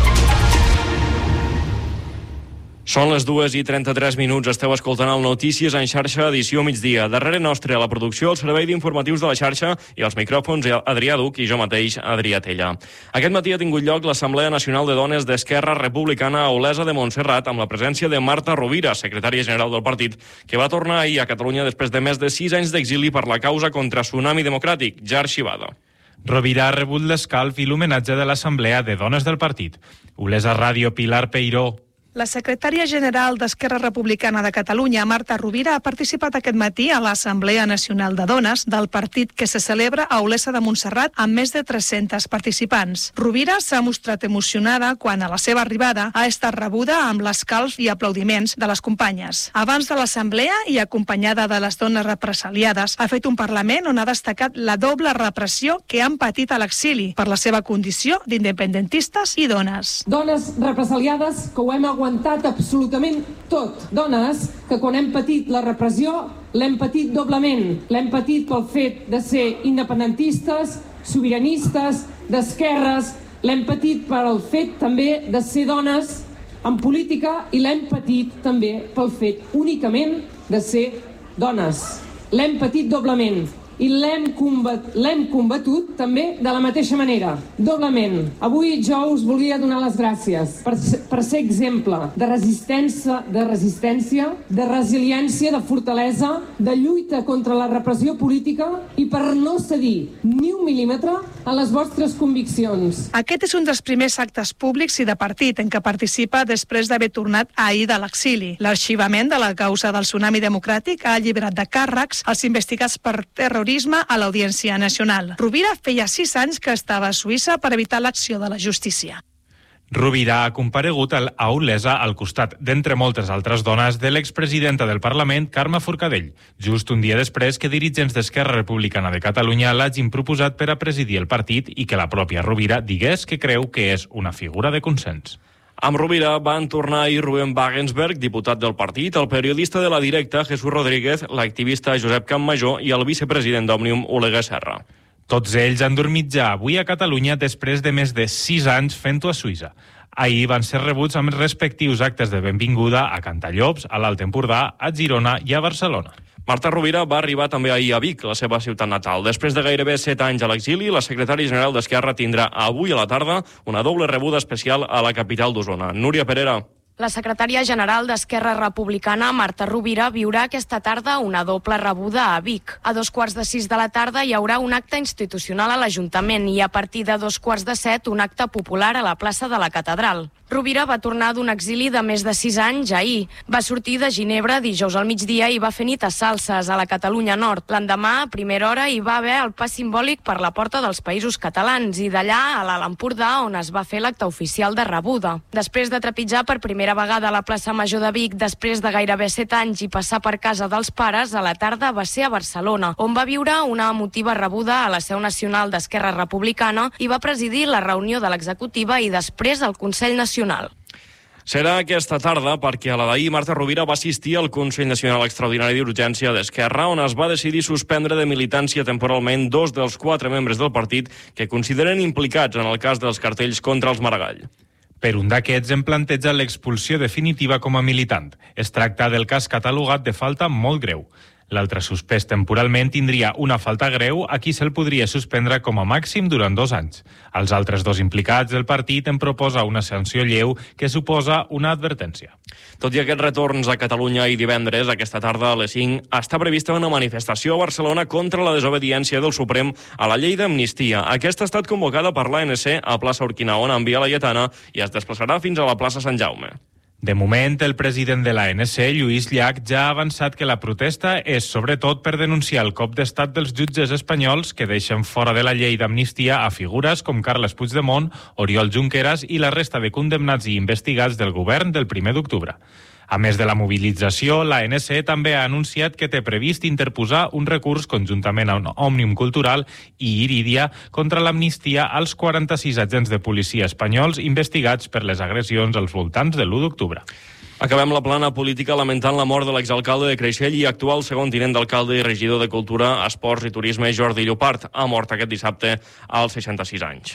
Són les 2:33. Esteu escoltant el Notícies en xarxa, edició migdia. Darrere nostre, a la producció, el servei d'informatius de la xarxa i els micròfons Adrià Duc i jo mateix, Adrià Tella. Aquest matí ha tingut lloc l'Assemblea Nacional de Dones d'Esquerra Republicana a Olesa de Montserrat amb la presència de Marta Rovira, secretària general del partit, que va tornar ahir a Catalunya després de més de 6 anys d'exili per la causa contra Tsunami Democràtic, ja arxivada. Rovira ha rebut l'escalf i l'homenatge de l'Assemblea de Dones del partit. Olesa Ràdio, Pilar Peiró. La secretària general d'Esquerra Republicana de Catalunya, Marta Rovira, ha participat aquest matí a l'Assemblea Nacional de Dones del partit que se celebra a Olesa de Montserrat amb més de 300 participants. Rovira s'ha mostrat emocionada quan a la seva arribada ha estat rebuda amb l'escalf i aplaudiments de les companyes. Abans de l'Assemblea i acompanyada de les dones represaliades, ha fet un Parlament on ha destacat la doble repressió que han patit a l'exili per la seva condició d'independentistes i dones. Dones represaliades que ho hem aguantat absolutament tot. Dones que quan hem patit la repressió l'hem patit doblement. L'hem patit pel fet de ser independentistes, sobiranistes, d'esquerres. L'hem patit pel fet també de ser dones en política i l'hem patit també pel fet únicament de ser dones. L'hem patit doblement. I l'hem combatut també de la mateixa manera, doblement. Avui jo us volia donar les gràcies per ser exemple de resistència, de resiliència, de fortalesa, de lluita contra la repressió política i per no cedir ni un mil·límetre a les vostres conviccions. Aquest és un dels primers actes públics i de partit en què participa després d'haver tornat ahir de l'exili. L'arxivament de la causa del Tsunami Democràtic ha alliberat de càrrecs els investigats per terrorisme a l'Audiència Nacional. Rovira feia 6 anys que estava a Suïssa per evitar l'acció de la justícia. Rovira ha comparegut a Olesa al costat, d'entre moltes altres dones, de l'expresidenta del Parlament, Carme Forcadell, just un dia després que dirigents d'Esquerra Republicana de Catalunya l'hagin proposat per a presidir el partit i que la pròpia Rovira digués que creu que és una figura de consens. Amb Rovira van tornar ahir Rubén Wagensberg, diputat del partit, el periodista de La Directa, Jesús Rodríguez, l'activista Josep Campmajor i el vicepresident d'Òmnium, Oleguer Serra. Tots ells han dormit ja avui a Catalunya després de més de 6 anys fent-ho a Suïssa. Ahir van ser rebuts amb respectius actes de benvinguda a Cantallops, a l'Alt Empordà, a Girona i a Barcelona. Marta Rovira va arribar també ahir a Vic, la seva ciutat natal. Després de gairebé 7 anys a l'exili, la secretària general d'Esquerra tindrà avui a la tarda una doble rebuda especial a la capital d'Osona. Núria Perera. La secretària general d'Esquerra Republicana, Marta Rovira, viurà aquesta tarda una doble rebuda a Vic. A 2:15 de la tarda hi haurà un acte institucional a l'Ajuntament i a partir de 2:45 un acte popular a la plaça de la Catedral. Rovira va tornar d'un exili de més de 6 anys ahir. Va sortir de Ginebra dijous al migdia i va fer nit a Salses, a la Catalunya Nord. L'endemà, a primera hora, hi va haver el pas simbòlic per la Porta dels Països Catalans i d'allà a l'Alt Empordà, on es va fer l'acte oficial de rebuda. Després de trepitjar per primera vegada a la plaça Major de Vic, després de gairebé 7 anys i passar per casa dels pares, a la tarda va ser a Barcelona, on va viure una emotiva rebuda a la seu nacional d'Esquerra Republicana i va presidir la reunió de l'executiva i després el Consell Nacional. Serà aquesta tarda perquè a la d'ahir Marta Rovira va assistir al Consell Nacional Extraordinari d'Urgència d'Esquerra, on es va decidir suspendre de militància temporalment 2 dels 4 membres del partit que consideren implicats en el cas dels cartells contra els Maragall. Per un d'aquests en planteja l'expulsió definitiva com a militant. Es tracta del cas catalogat de falta molt greu. L'altre suspès temporalment tindria una falta greu a qui se'l podria suspendre com a màxim durant 2 anys. Els altres 2 implicats del partit en proposa una sanció lleu que suposa una advertència. Tot i aquests retorns a Catalunya i divendres, aquesta tarda a les 5, està prevista una manifestació a Barcelona contra la desobediència del Suprem a la llei d'amnistia. Aquesta ha estat convocada per l'ANC a plaça Urquinaona, en Via Laietana, i es desplaçarà fins a la plaça Sant Jaume. De moment, el president de l'ANC, Lluís Llach, ja ha avançat que la protesta és sobretot per denunciar el cop d'estat dels jutges espanyols que deixen fora de la llei d'amnistia a figures com Carles Puigdemont, Oriol Junqueras i la resta de condemnats i investigats del govern del 1 d'octubre. A més de la mobilització, l'ANC també ha anunciat que té previst interposar un recurs conjuntament amb Òmnium Cultural i Iridia contra l'amnistia als 46 agents de policia espanyols investigats per les agressions als voltants de l'1 d'octubre. Acabem la plana política lamentant la mort de l'exalcalde de Creixell i actual segon tinent d'alcalde i regidor de Cultura, Esports i Turisme, Jordi Llopart. Ha mort aquest dissabte als 66 anys.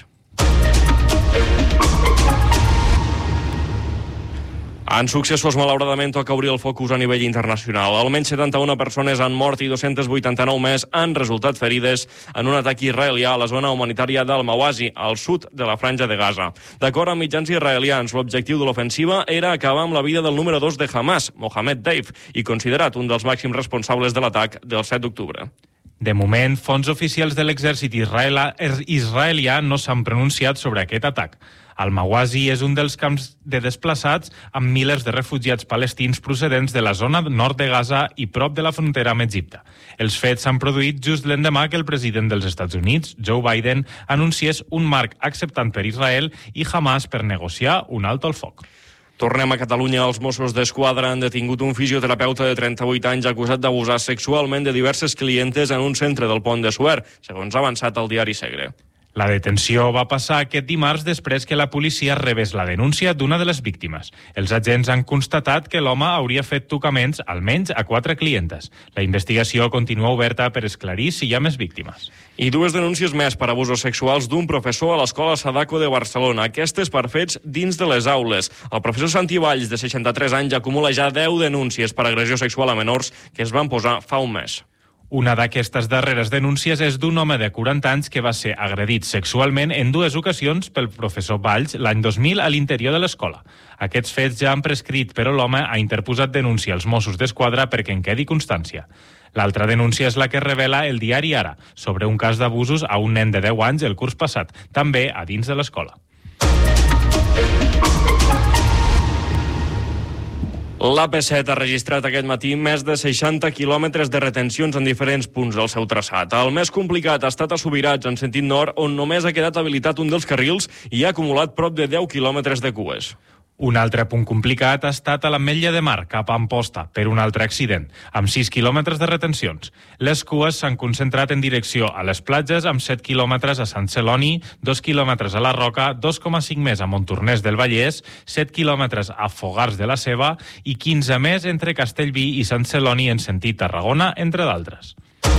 En successos, malauradament, toca obrir el focus a nivell internacional. Almenys 71 persones han mort i 289 més han resultat ferides en un atac israelià a la zona humanitària d'Al-Mawazi, al sud de la franja de Gaza. D'acord amb mitjans israelians, l'objectiu de l'ofensiva era acabar amb la vida del número 2 de Hamas, Mohamed Deif, i considerat un dels màxims responsables de l'atac del 7 d'octubre. De moment, fonts oficials de l'exèrcit israelià no s'han pronunciat sobre aquest atac. Al-Mawazi és un dels camps de desplaçats amb milers de refugiats palestins procedents de la zona nord de Gaza i prop de la frontera amb Egipte. Els fets s'han produït just l'endemà que el president dels Estats Units, Joe Biden, anunciés un marc acceptant per Israel i Hamas per negociar un alto al foc. Tornem a Catalunya. Els Mossos d'Esquadra han detingut un fisioterapeuta de 38 anys acusat d'abusar sexualment de diverses clientes en un centre del Pont de Suert, segons ha avançat el diari Segre. La detenció va passar aquest dimarts després que la policia rebés la denúncia d'una de les víctimes. Els agents han constatat que l'home hauria fet tocaments almenys a 4 clientes. La investigació continua oberta per esclarir si hi ha més víctimes. I 2 denúncies més per abusos sexuals d'un professor a l'Escola Sadako de Barcelona. Aquestes per fets dins de les aules. El professor Santi Valls, de 63 anys, acumula ja 10 denúncies per agressió sexual a menors que es van posar fa un mes. Una d'aquestes darreres denúncies és d'un home de 40 anys que va ser agredit sexualment en 2 ocasions pel professor Valls l'any 2000 a l'interior de l'escola. Aquests fets ja han prescrit, però l'home ha interposat denúncia als Mossos d'Esquadra perquè en quedi constància. L'altra denúncia és la que revela el diari Ara, sobre un cas d'abusos a un nen de 10 anys el curs passat, també a dins de l'escola. L'AP7 ha registrat aquest matí més de 60 quilòmetres de retencions en diferents punts del seu traçat. El més complicat ha estat a Subirats, en sentit nord, on només ha quedat habilitat un dels carrils i ha acumulat prop de 10 quilòmetres de cues. Un altre punt complicat ha estat a l'Ametlla de Mar, cap a Amposta, per un altre accident, amb 6 quilòmetres de retencions. Les cues s'han concentrat en direcció a les platges, amb 7 quilòmetres a Sant Celoni, 2 quilòmetres a la Roca, 2,5 més a Montornès del Vallès, 7 quilòmetres a Fogars de la Ceba i 15 més entre Castellví i Sant Celoni en sentit Tarragona, entre d'altres.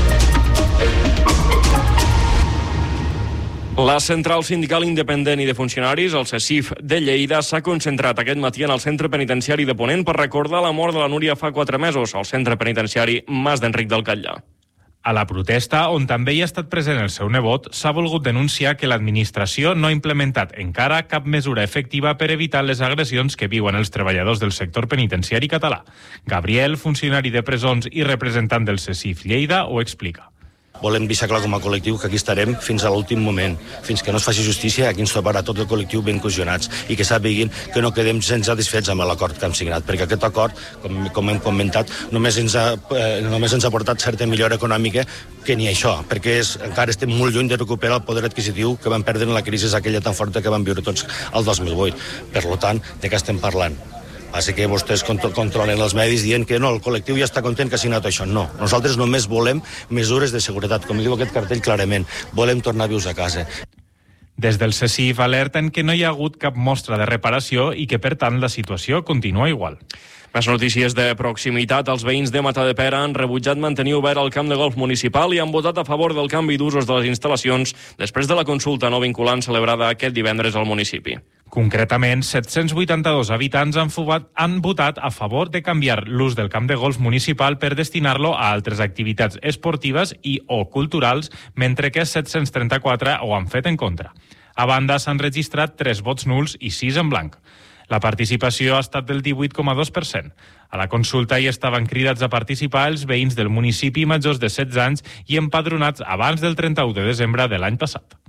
La Central Sindical Independent i de Funcionaris, el CESIF de Lleida, s'ha concentrat aquest matí en el centre penitenciari de Ponent per recordar la mort de la Núria fa 4 mesos, al centre penitenciari Mas d'Enric del Catllà. A la protesta, on també hi ha estat present el seu nebot, s'ha volgut denunciar que l'administració no ha implementat encara cap mesura efectiva per evitar les agressions que viuen els treballadors del sector penitenciari català. Gabriel, funcionari de presons i representant del CESIF Lleida, ho explica. Volem deixar clar com a col·lectiu que aquí estarem fins a l'últim moment, fins que no es faci justícia, aquí ens trobarà tot el col·lectiu ben cohesionats i que sàpiguin que no quedem sense satisfets amb l'acord que hem signat, perquè aquest acord, com hem comentat, només ens ha portat certa millora econòmica que ni això, perquè encara estem molt lluny de recuperar el poder adquisitiu que vam perdre en la crisi aquella tan forta que vam viure tots el 2008. Per tant, de què estem parlant? Així que vostès controlen els medis dient que no, el col·lectiu ja està content que ha signat això. No, nosaltres només volem mesures de seguretat, com diu aquest cartell clarament. Volem tornar vius a casa. Des del CESIF alerten que no hi ha hagut cap mostra de reparació i que, per tant, la situació continua igual. Més notícies de proximitat. Els veïns de Matadepera han rebutjat mantenir obert el camp de golf municipal i han votat a favor del canvi d'usos de les instal·lacions després de la consulta no vinculant celebrada aquest divendres al municipi. Concretament, 782 habitants han votat a favor de canviar l'ús del camp de golf municipal per destinar-lo a altres activitats esportives i o culturals, mentre que 734 ho han fet en contra. A banda, s'han registrat 3 vots nuls i 6 en blanc. La participació ha estat del 18,2%. A la consulta hi estaven cridats a participar els veïns del municipi majors de 16 anys i empadronats abans del 31 de desembre de l'any passat.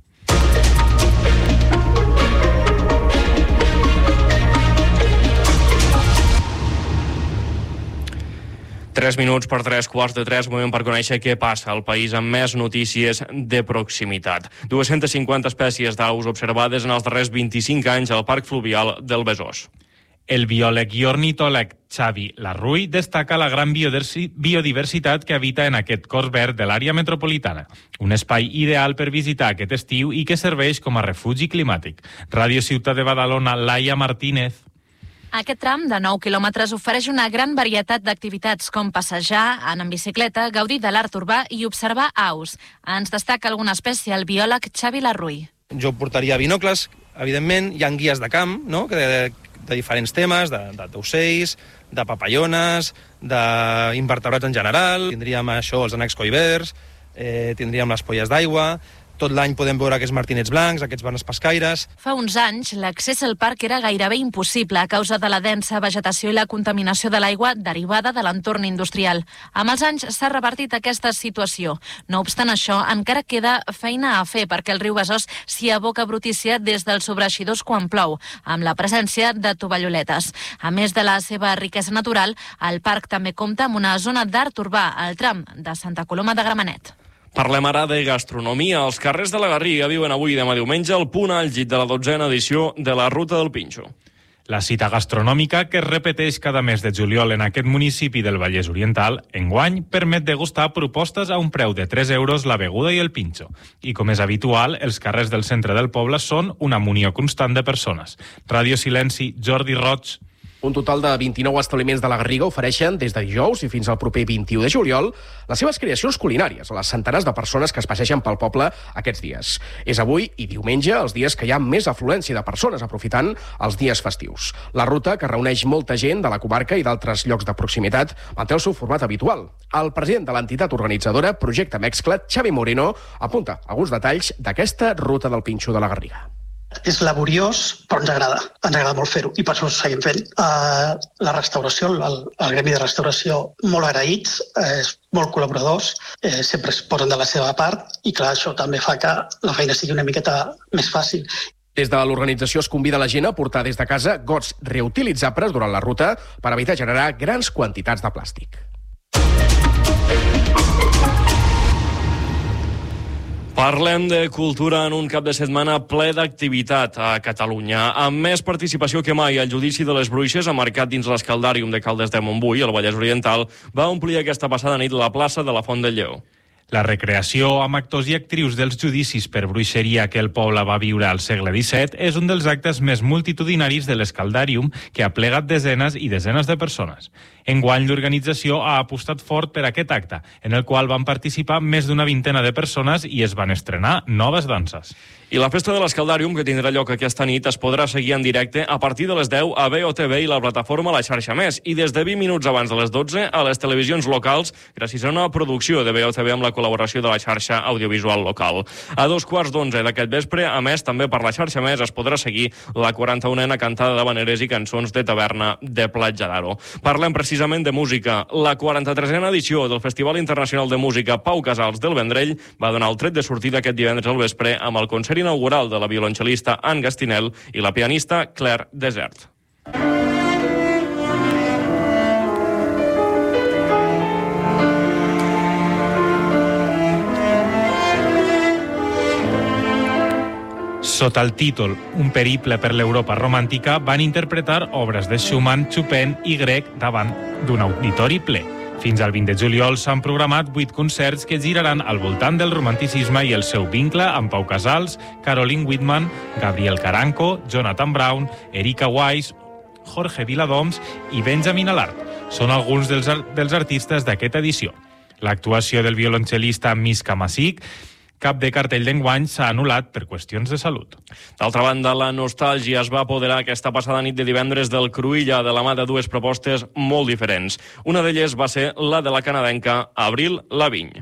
Tres minuts per 3:15, moment per conèixer què passa al país amb més notícies de proximitat. 250 espècies d'aus observades en els darrers 25 anys al Parc Fluvial del Besòs. El biòleg i ornitòleg Xavi Larruy destaca la gran biodiversitat que habita en aquest cos verd de l'àrea metropolitana, un espai ideal per visitar aquest estiu i que serveix com a refugi climàtic. Ràdio Ciutat de Badalona, Laia Martínez. Aquest tram de 9 quilòmetres ofereix una gran varietat d'activitats com passejar, anar en bicicleta, gaudir de l'art urbà i observar aus. Ens destaca alguna espècie el biòleg Xavi Larruy. Jo portaria binocles, evidentment, hi ha guies de camp, no?, de diferents temes, d'ocells, de papallones, d'invertebrats en general. Tindríem això, els ànecs coiberts, tindríem les polles d'aigua. Tot l'any podem veure aquests martinets blancs, aquests bancs pescaires. Fa uns anys, l'accés al parc era gairebé impossible a causa de la densa vegetació i la contaminació de l'aigua derivada de l'entorn industrial. Amb els anys s'ha revertit aquesta situació. No obstant això, encara queda feina a fer perquè el riu Besòs s'hi aboca brutícia des dels sobreeixidors quan plou, amb la presència de tovalloletes. A més de la seva riquesa natural, el parc també compta amb una zona d'art urbà, al tram de Santa Coloma de Gramenet. Parlem ara de gastronomia. Els carrers de la Garriga viuen avui demà diumenge el punt àlgid de la 12a edició de la Ruta del Pinxo. La cita gastronòmica, que es repeteix cada mes de juliol en aquest municipi del Vallès Oriental, enguany permet degustar propostes a un preu de 3 euros la beguda i el pinxo. I com és habitual, els carrers del centre del poble són una munió constant de persones. Ràdio Silenci, Jordi Roig. Un total de 29 establiments de la Garriga ofereixen des de dijous i fins al proper 21 de juliol les seves creacions culinàries a les centenars de persones que es passegen pel poble aquests dies. És avui i diumenge els dies que hi ha més afluència de persones aprofitant els dies festius. La ruta, que reuneix molta gent de la comarca i d'altres llocs de proximitat, manté el seu format habitual. El president de l'entitat organitzadora, Projecte Mexcla, Xavi Moreno, apunta alguns detalls d'aquesta Ruta del Pinxo de la Garriga. És laboriós, però ens agrada molt fer-ho i per això ho seguim fent. La restauració, el gremi de restauració, molt agraïts, molt col·laboradors, sempre es posen de la seva part i clar, això també fa que la feina sigui una miqueta més fàcil. Des de l'organització es convida la gent a portar des de casa gots reutilitzables durant la ruta per evitar generar grans quantitats de plàstic. Parlem de cultura en un cap de setmana ple d'activitat a Catalunya. Amb més participació que mai, el judici de les bruixes, marcat dins l'Escaldàrium de Caldes de Montbui, al Vallès Oriental, va omplir aquesta passada nit la plaça de la Font del Lleó. La recreació amb actors i actrius dels judicis per bruixeria que el poble va viure al segle XVII és un dels actes més multitudinaris de l'Escaldàrium, que ha plegat desenes i desenes de persones. Enguany, l'organització ha apostat fort per aquest acte, en el qual van participar més d'una vintena de persones i es van estrenar noves danses. I la festa de l'Escaldàrium, que tindrà lloc aquesta nit, es podrà seguir en directe a partir de les 10 a BOTV i la plataforma La Xarxa Més, i des de 20 minuts abans de les 12 a les televisions locals, gràcies a una producció de BOTV amb la col·laboració de la xarxa audiovisual local. A 2:15 d'aquest vespre, a més, també per La Xarxa Més es podrà seguir la 41a cantada d'habaneres i cançons de taverna de Platja d'Aro. Parlem precisament de música. La 43a edició del Festival Internacional de Música Pau Casals del Vendrell va donar el tret de sortida aquest divendres al vespre amb el concert inaugural de la violoncel·lista Anne Gastinel i la pianista Claire Desert. Sota el títol Un periple per l'Europa romàntica van interpretar obres de Schumann, Chopin i Grieg davant d'un auditori ple. Fins al 20 de juliol s'han programat 8 concerts que giraran al voltant del romanticisme i el seu vincle amb Pau Casals, Caroline Whitman, Gabriel Caranco, Jonathan Brown, Erika Wise, Jorge Viladoms i Benjamin Allard. Són alguns dels artistes d'aquesta edició. L'actuació del violoncel·lista Miska Masik, cap de cartell d'enguany, s'ha anul·lat per qüestions de salut. D'altra banda, la nostàlgia es va apoderar aquesta passada nit de divendres del Cruïlla de la mà de dues propostes molt diferents. Una d'elles va ser la de la canadenca Avril Lavigne.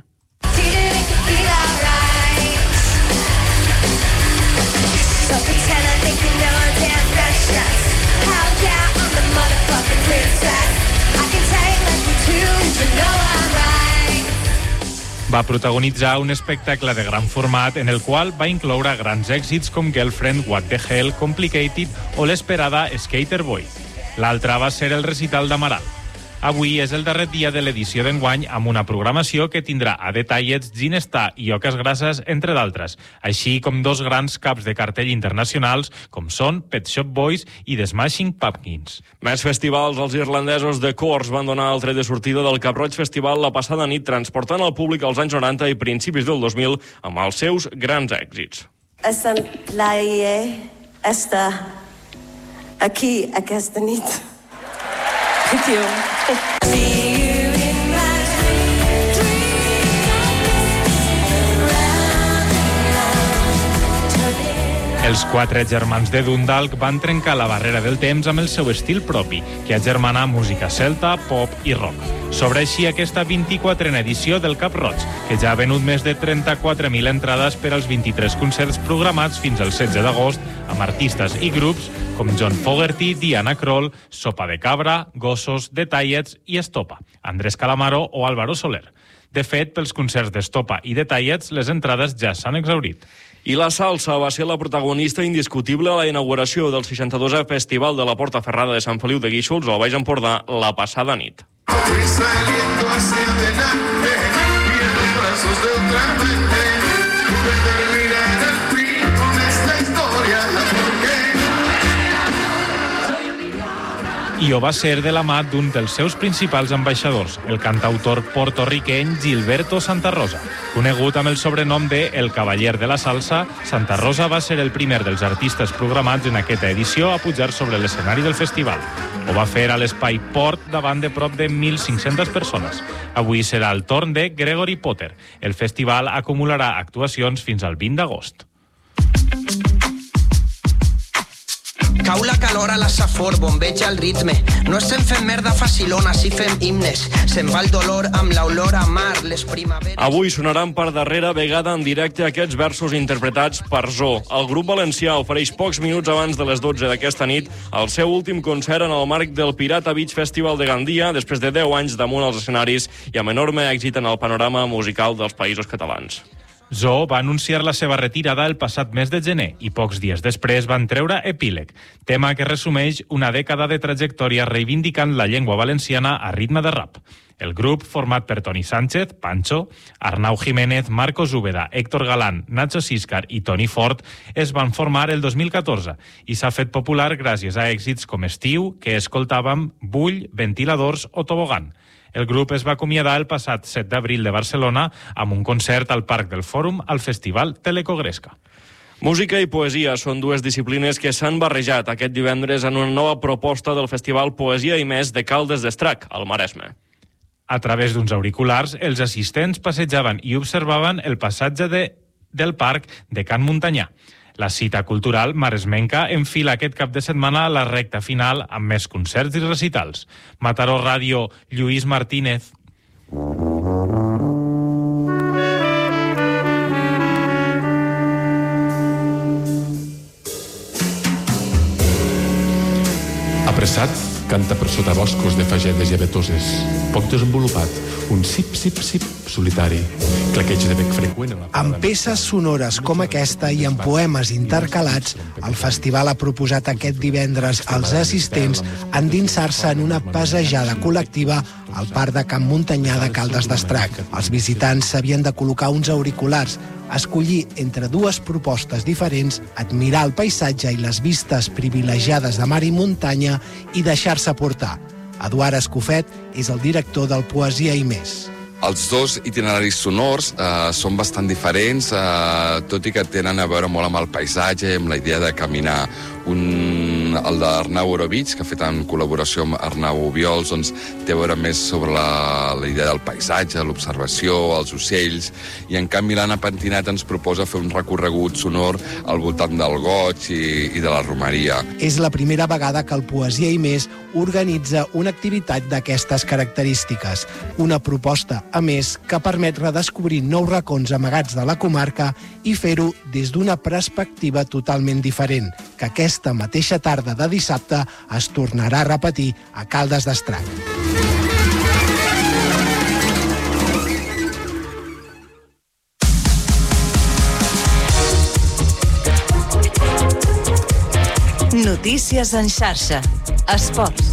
Va protagonitzar un espectacle de gran format en el qual va incloure grans èxits com Girlfriend, What the Hell, Complicated o l'esperada Skater Boy. L'altra va ser el recital d'Amaral. Avui és el darrer dia de l'edició d'enguany amb una programació que tindrà a Detallets, Ginestar i Oques Grasses, entre d'altres, així com dos grans caps de cartell internacionals com són Pet Shop Boys i The Smashing Pumpkins. Més festivals, els irlandesos de Corrs van donar el tret de sortida del Cap Roig Festival la passada nit, transportant el públic als anys 90 i principis del 2000 amb els seus grans èxits. Estem aquí aquesta nit. Thank you. Els quatre germans de Dundalk van trencar la barrera del temps amb el seu estil propi, que agermana música celta, pop i rock. S'obre així aquesta 24a edició del Cap Roig, que ja ha venut més de 34.000 entrades per als 23 concerts programats fins al 16 d'agost amb artistes i grups com John Fogerty, Diana Krall, Sopa de Cabra, Gossos, Detallets i Estopa, Andrés Calamaro o Álvaro Soler. De fet, pels concerts d'Estopa i Detallets, les entrades ja s'han exhaurit. I la salsa va ser la protagonista indiscutible a la inauguració del 62è Festival de la Porta Ferrada de Sant Feliu de Guíxols al Baix Empordà la passada nit. I ho va ser de la mà d'un dels seus principals ambaixadors, el cantautor porto-riqueny Gilberto Santa Rosa. Conegut amb el sobrenom de El Cavaller de la Salsa, Santa Rosa va ser el primer dels artistes programats en aquesta edició a pujar sobre l'escenari del festival. Ho va fer a l'espai Port davant de prop de 1.500 persones. Avui serà el torn de Gregory Potter. El festival acumularà actuacions fins al 20 d'agost. Cau la calor a la safor, bombeja el ritme. No estem fent merda facilona, si fem himnes. Se'n va el dolor amb l'olor a mar, les primaveres... Avui sonaran per darrera vegada en directe aquests versos interpretats per Zo. El grup valencià ofereix pocs minuts abans de les 12 d'aquesta nit el seu últim concert en el marc del Pirata Beach Festival de Gandia, després de 10 anys damunt els escenaris i amb enorme èxit en el panorama musical dels països catalans. Zoo va anunciar la seva retirada el passat mes de gener i pocs dies després van treure Epíleg, tema que resumeix una dècada de trajectòria reivindicant la llengua valenciana a ritme de rap. El grup, format per Toni Sánchez, Pancho, Arnau Jiménez, Marcos Úbeda, Héctor Galán, Nacho Siscar i Toni Fort, es van formar el 2014 i s'ha fet popular gràcies a èxits com Estiu, que escoltàvem, Bull, Ventiladors o Tobogan. El grup es va acomiadar el passat 7 d'abril de Barcelona amb un concert al Parc del Fòrum al Festival Telecogresca. Música i poesia són dues disciplines que s'han barrejat aquest divendres en una nova proposta del Festival Poesia i Més de Caldes d'Estrac, al Maresme. A través d'uns auriculars, els assistents passejaven i observaven el passatge del parc de Can Muntanyà. La cita cultural maresmenca enfila aquest cap de setmana a la recta final amb més concerts i recitals. Mataró Ràdio, Lluís Martínez. Apressat, canta per sota boscos de fagedes llevetoses. Poc desenvolupat, un sip-sip-sip solitari. Claqueig de bec freqüent. Amb peces sonores com aquesta i amb poemes intercalats, el festival ha proposat aquest divendres als assistents endinsar-se en una passejada col·lectiva al Parc de Can Muntanyà de Caldes d'Estrac. Els visitants s'havien de col·locar uns auriculars, escollir entre dues propostes diferents, admirar el paisatge i les vistes privilegiades de mar i muntanya i deixar-se portar. Eduard Escofet és el director del Poesia i Més. Els dos itineraris sonors són bastant diferents, tot i que tenen a veure molt amb el paisatge, amb la idea de caminar. El d'Arnau Orovich, que ha fet en col·laboració amb Arnau Obiols, doncs, té a veure més sobre la idea del paisatge, l'observació, els ocells, i en canvi l'Anna Pentinat ens proposa fer un recorregut sonor al voltant del goig i de la romeria. És la primera vegada que el Poesia i Més organitza una activitat d'aquestes característiques, una proposta a més, que permet redescobrir nous racons amagats de la comarca i fer-ho des d'una perspectiva totalment diferent, que aquesta mateixa tarda de dissabte es tornarà a repetir a Caldes d'Estrac. Notícies en xarxa. Esports.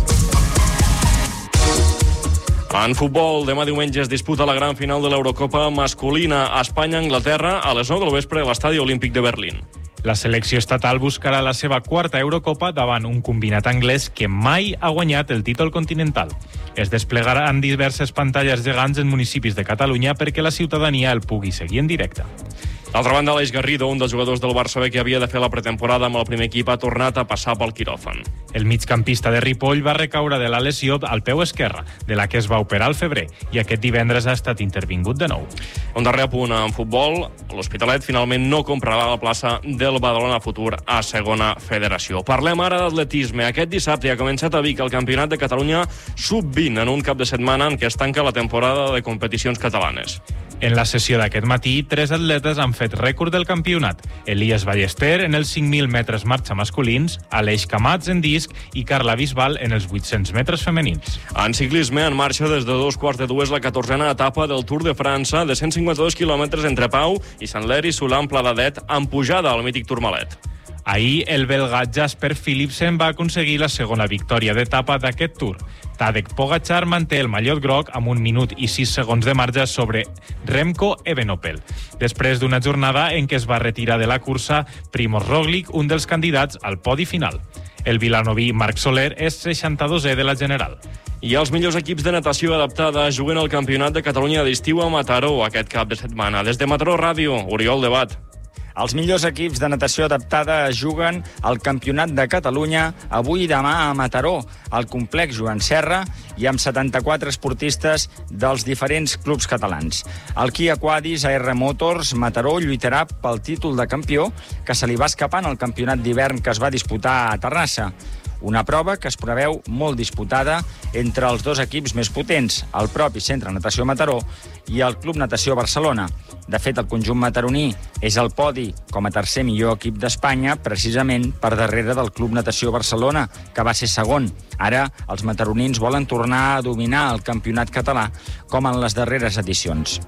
En futbol, demà diumenge es disputa la gran final de l'Eurocopa masculina a Espanya-Anglaterra a les 9 del vespre a l'Estadi Olímpic de Berlín. La selecció estatal buscarà la seva quarta Eurocopa davant un combinat anglès que mai ha guanyat el títol continental. Es desplegaran diverses pantalles gegants en municipis de Catalunya perquè la ciutadania el pugui seguir en directe. D'altra banda, Aleix Garrido, un dels jugadors del Barça B que havia de fer la pretemporada amb el primer equip, ha tornat a passar pel quiròfan. El migcampista de Ripoll va recaure de la lesió al peu esquerre, de la que es va operar al febrer, i aquest divendres ha estat intervingut de nou. Un darrer apunt en futbol, l'Hospitalet finalment no comprarà la plaça del Badalona Futur a segona federació. Parlem ara d'atletisme. Aquest dissabte ha començat a Vic el Campionat de Catalunya Sub-20 en un cap de setmana en què es tanca la temporada de competicions catalanes. En la sessió d'aquest matí, 3 atletes han fet rècord del campionat. Elias Ballester en els 5.000 metres marxa masculins, Aleix Camats en disc i Carla Bisbal en els 800 metres femenins. En ciclisme, en marxa des de 2:45 la 14a etapa del Tour de França de 152 quilòmetres entre Pau i Sant Leri Solan Pladadet amb pujada al mític Tourmalet. Ahir, el belga Jasper Philipsen va aconseguir la segona victòria d'etapa d'aquest Tour. Tadej Pogačar manté el mallot groc amb 1 minut i 6 segons de marge sobre Remco Evenepoel. Després d'una jornada en què es va retirar de la cursa Primož Roglič, un dels candidats al podi final. El vilanoví Marc Soler és 62è de la general. I els millors equips de natació adaptada juguen al Campionat de Catalunya d'estiu a Mataró aquest cap de setmana. Des de Mataró Ràdio, Oriol Debat. Els millors equips de natació adaptada juguen al Campionat de Catalunya avui i demà a Mataró, al complex Joan Serra i amb 74 esportistes dels diferents clubs catalans. El Kia Quadis AR Motors Mataró lluitarà pel títol de campió que se li va escapar en el campionat d'hivern que es va disputar a Terrassa. Una prova que es preveu molt disputada entre els dos equips més potents, el propi Centre Natació Mataró i el Club Natació Barcelona. De fet, el conjunt mataroní és al podi com a tercer millor equip d'Espanya, precisament per darrere del Club Natació Barcelona, que va ser segon. Ara, els mataronins volen tornar a dominar el campionat català, com en les darreres edicions.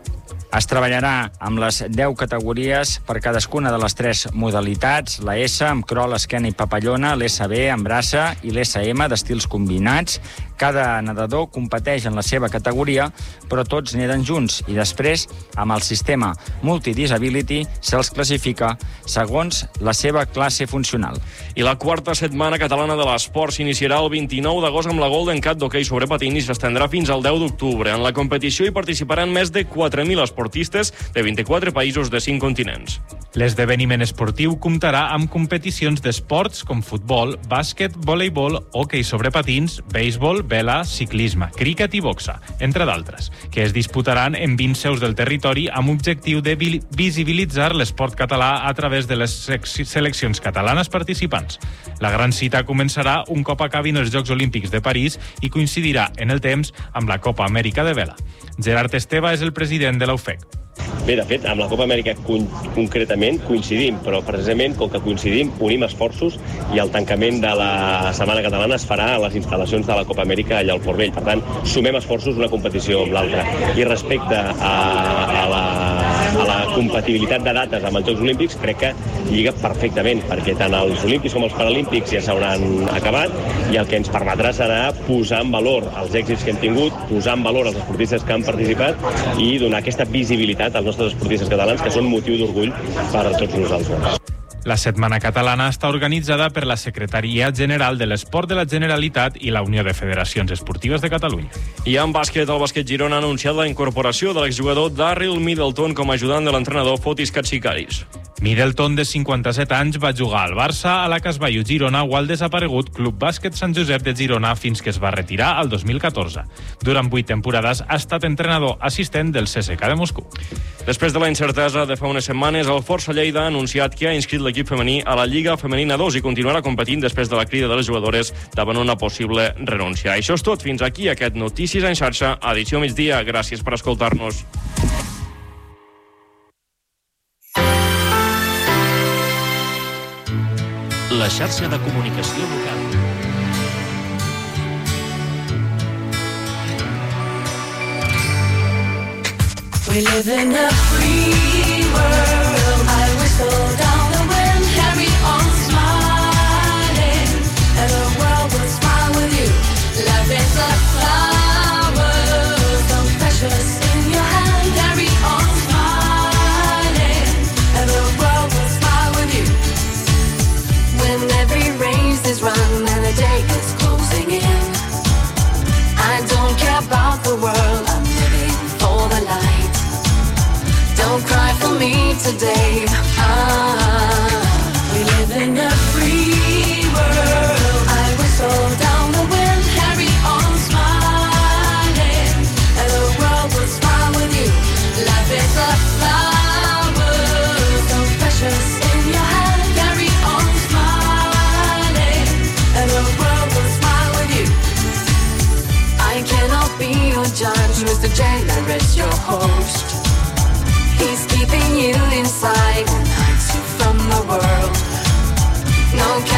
Es treballarà amb les 10 categories per cadascuna de les 3 modalitats, la S amb crawl, esquena i papallona, l'SB amb braça i l'SM d'estils combinats. Cada nedador competeix en la seva categoria, però tots neden junts i després, amb el sistema Multidisability, se'ls classifica segons la seva classe funcional. I la quarta setmana catalana de l'esport s'iniciarà el 29 d'agost amb la Golden Cup d'hoquei sobre patins i s'estendrà fins al 10 d'octubre. En la competició hi participaran més de 4.000 esportistes de 24 països de 5 continents. L'esdeveniment esportiu comptarà amb competicions d'esports com futbol, bàsquet, voleibol, hoquei sobre patins, béisbol, vela, ciclisme, críquet i boxa, entre d'altres, que es disputaran en 20 seus del territori amb objectiu de visibilitzar l'esport català a través de les seleccions catalanes participants. La gran cita començarà un cop acabin els Jocs Olímpics de París i coincidirà en el temps amb la Copa Amèrica de Vela. Gerard Esteve és el president de la UFEC. Bé, de fet, amb la Copa Amèrica concretament coincidim, però precisament com que coincidim unim esforços i el tancament de la Setmana Catalana es farà a les instal·lacions de la Copa Amèrica allà al Port Vell. Per tant, sumem esforços una competició amb l'altra. I respecte a la compatibilitat de dates amb els Jocs Olímpics, crec que lliga perfectament, perquè tant els Olímpics com els Paralímpics ja s'hauran acabat i el que ens permetrà serà posar en valor els èxits que hem tingut, posar en valor els esportistes que han participat i donar aquesta visibilitat als nostres esportistes catalans, que són motiu d'orgull per a tots nosaltres. La Setmana Catalana està organitzada per la Secretaria General de l'Esport de la Generalitat i la Unió de Federacions Esportives de Catalunya. I en bàsquet, el Bàsquet Girona ha anunciat la incorporació de l'exjugador Darryl Middleton com a ajudant de l'entrenador Fotis Katsikaris. Middleton, de 57 anys, va jugar al Barça, a la Casballo Girona o al desaparegut Club Bàsquet Sant Josep de Girona fins que es va retirar al 2014. Durant 8 temporades ha estat entrenador assistent del CSKA de Moscou. Després de la incertesa de fa unes setmanes, el Força Lleida ha anunciat que ha inscrit l'equip femení a la Lliga Femenina 2 i continuarà competint després de la crida de les jugadores davant una possible renúncia. Això és tot. Fins aquí aquest Notícies en xarxa, edició migdia. Gràcies per escoltar-nos. La xarxa de comunicació local. We live in a free world. I whistle down the wind, carry on smiling, and the world will smile with you. Life is a flower, so precious in your hand. Carry on smiling, and the world will smile with you. When every race is run and the day is closing in, I don't care about the world, I'm living for the light. Don't cry for me today. We live in a free world. I whistle down the wind, carry on smiling, and the world will smile with you. Life is a flower, so precious in your hand. Carry on smiling, and the world will smile with you. I cannot be your judge, Mr. Jailer is your host. He's keeping you inside and hides you from the world. No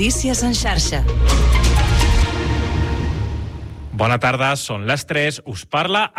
Notícies en xarxa. Bona tarda, són les 3, us parla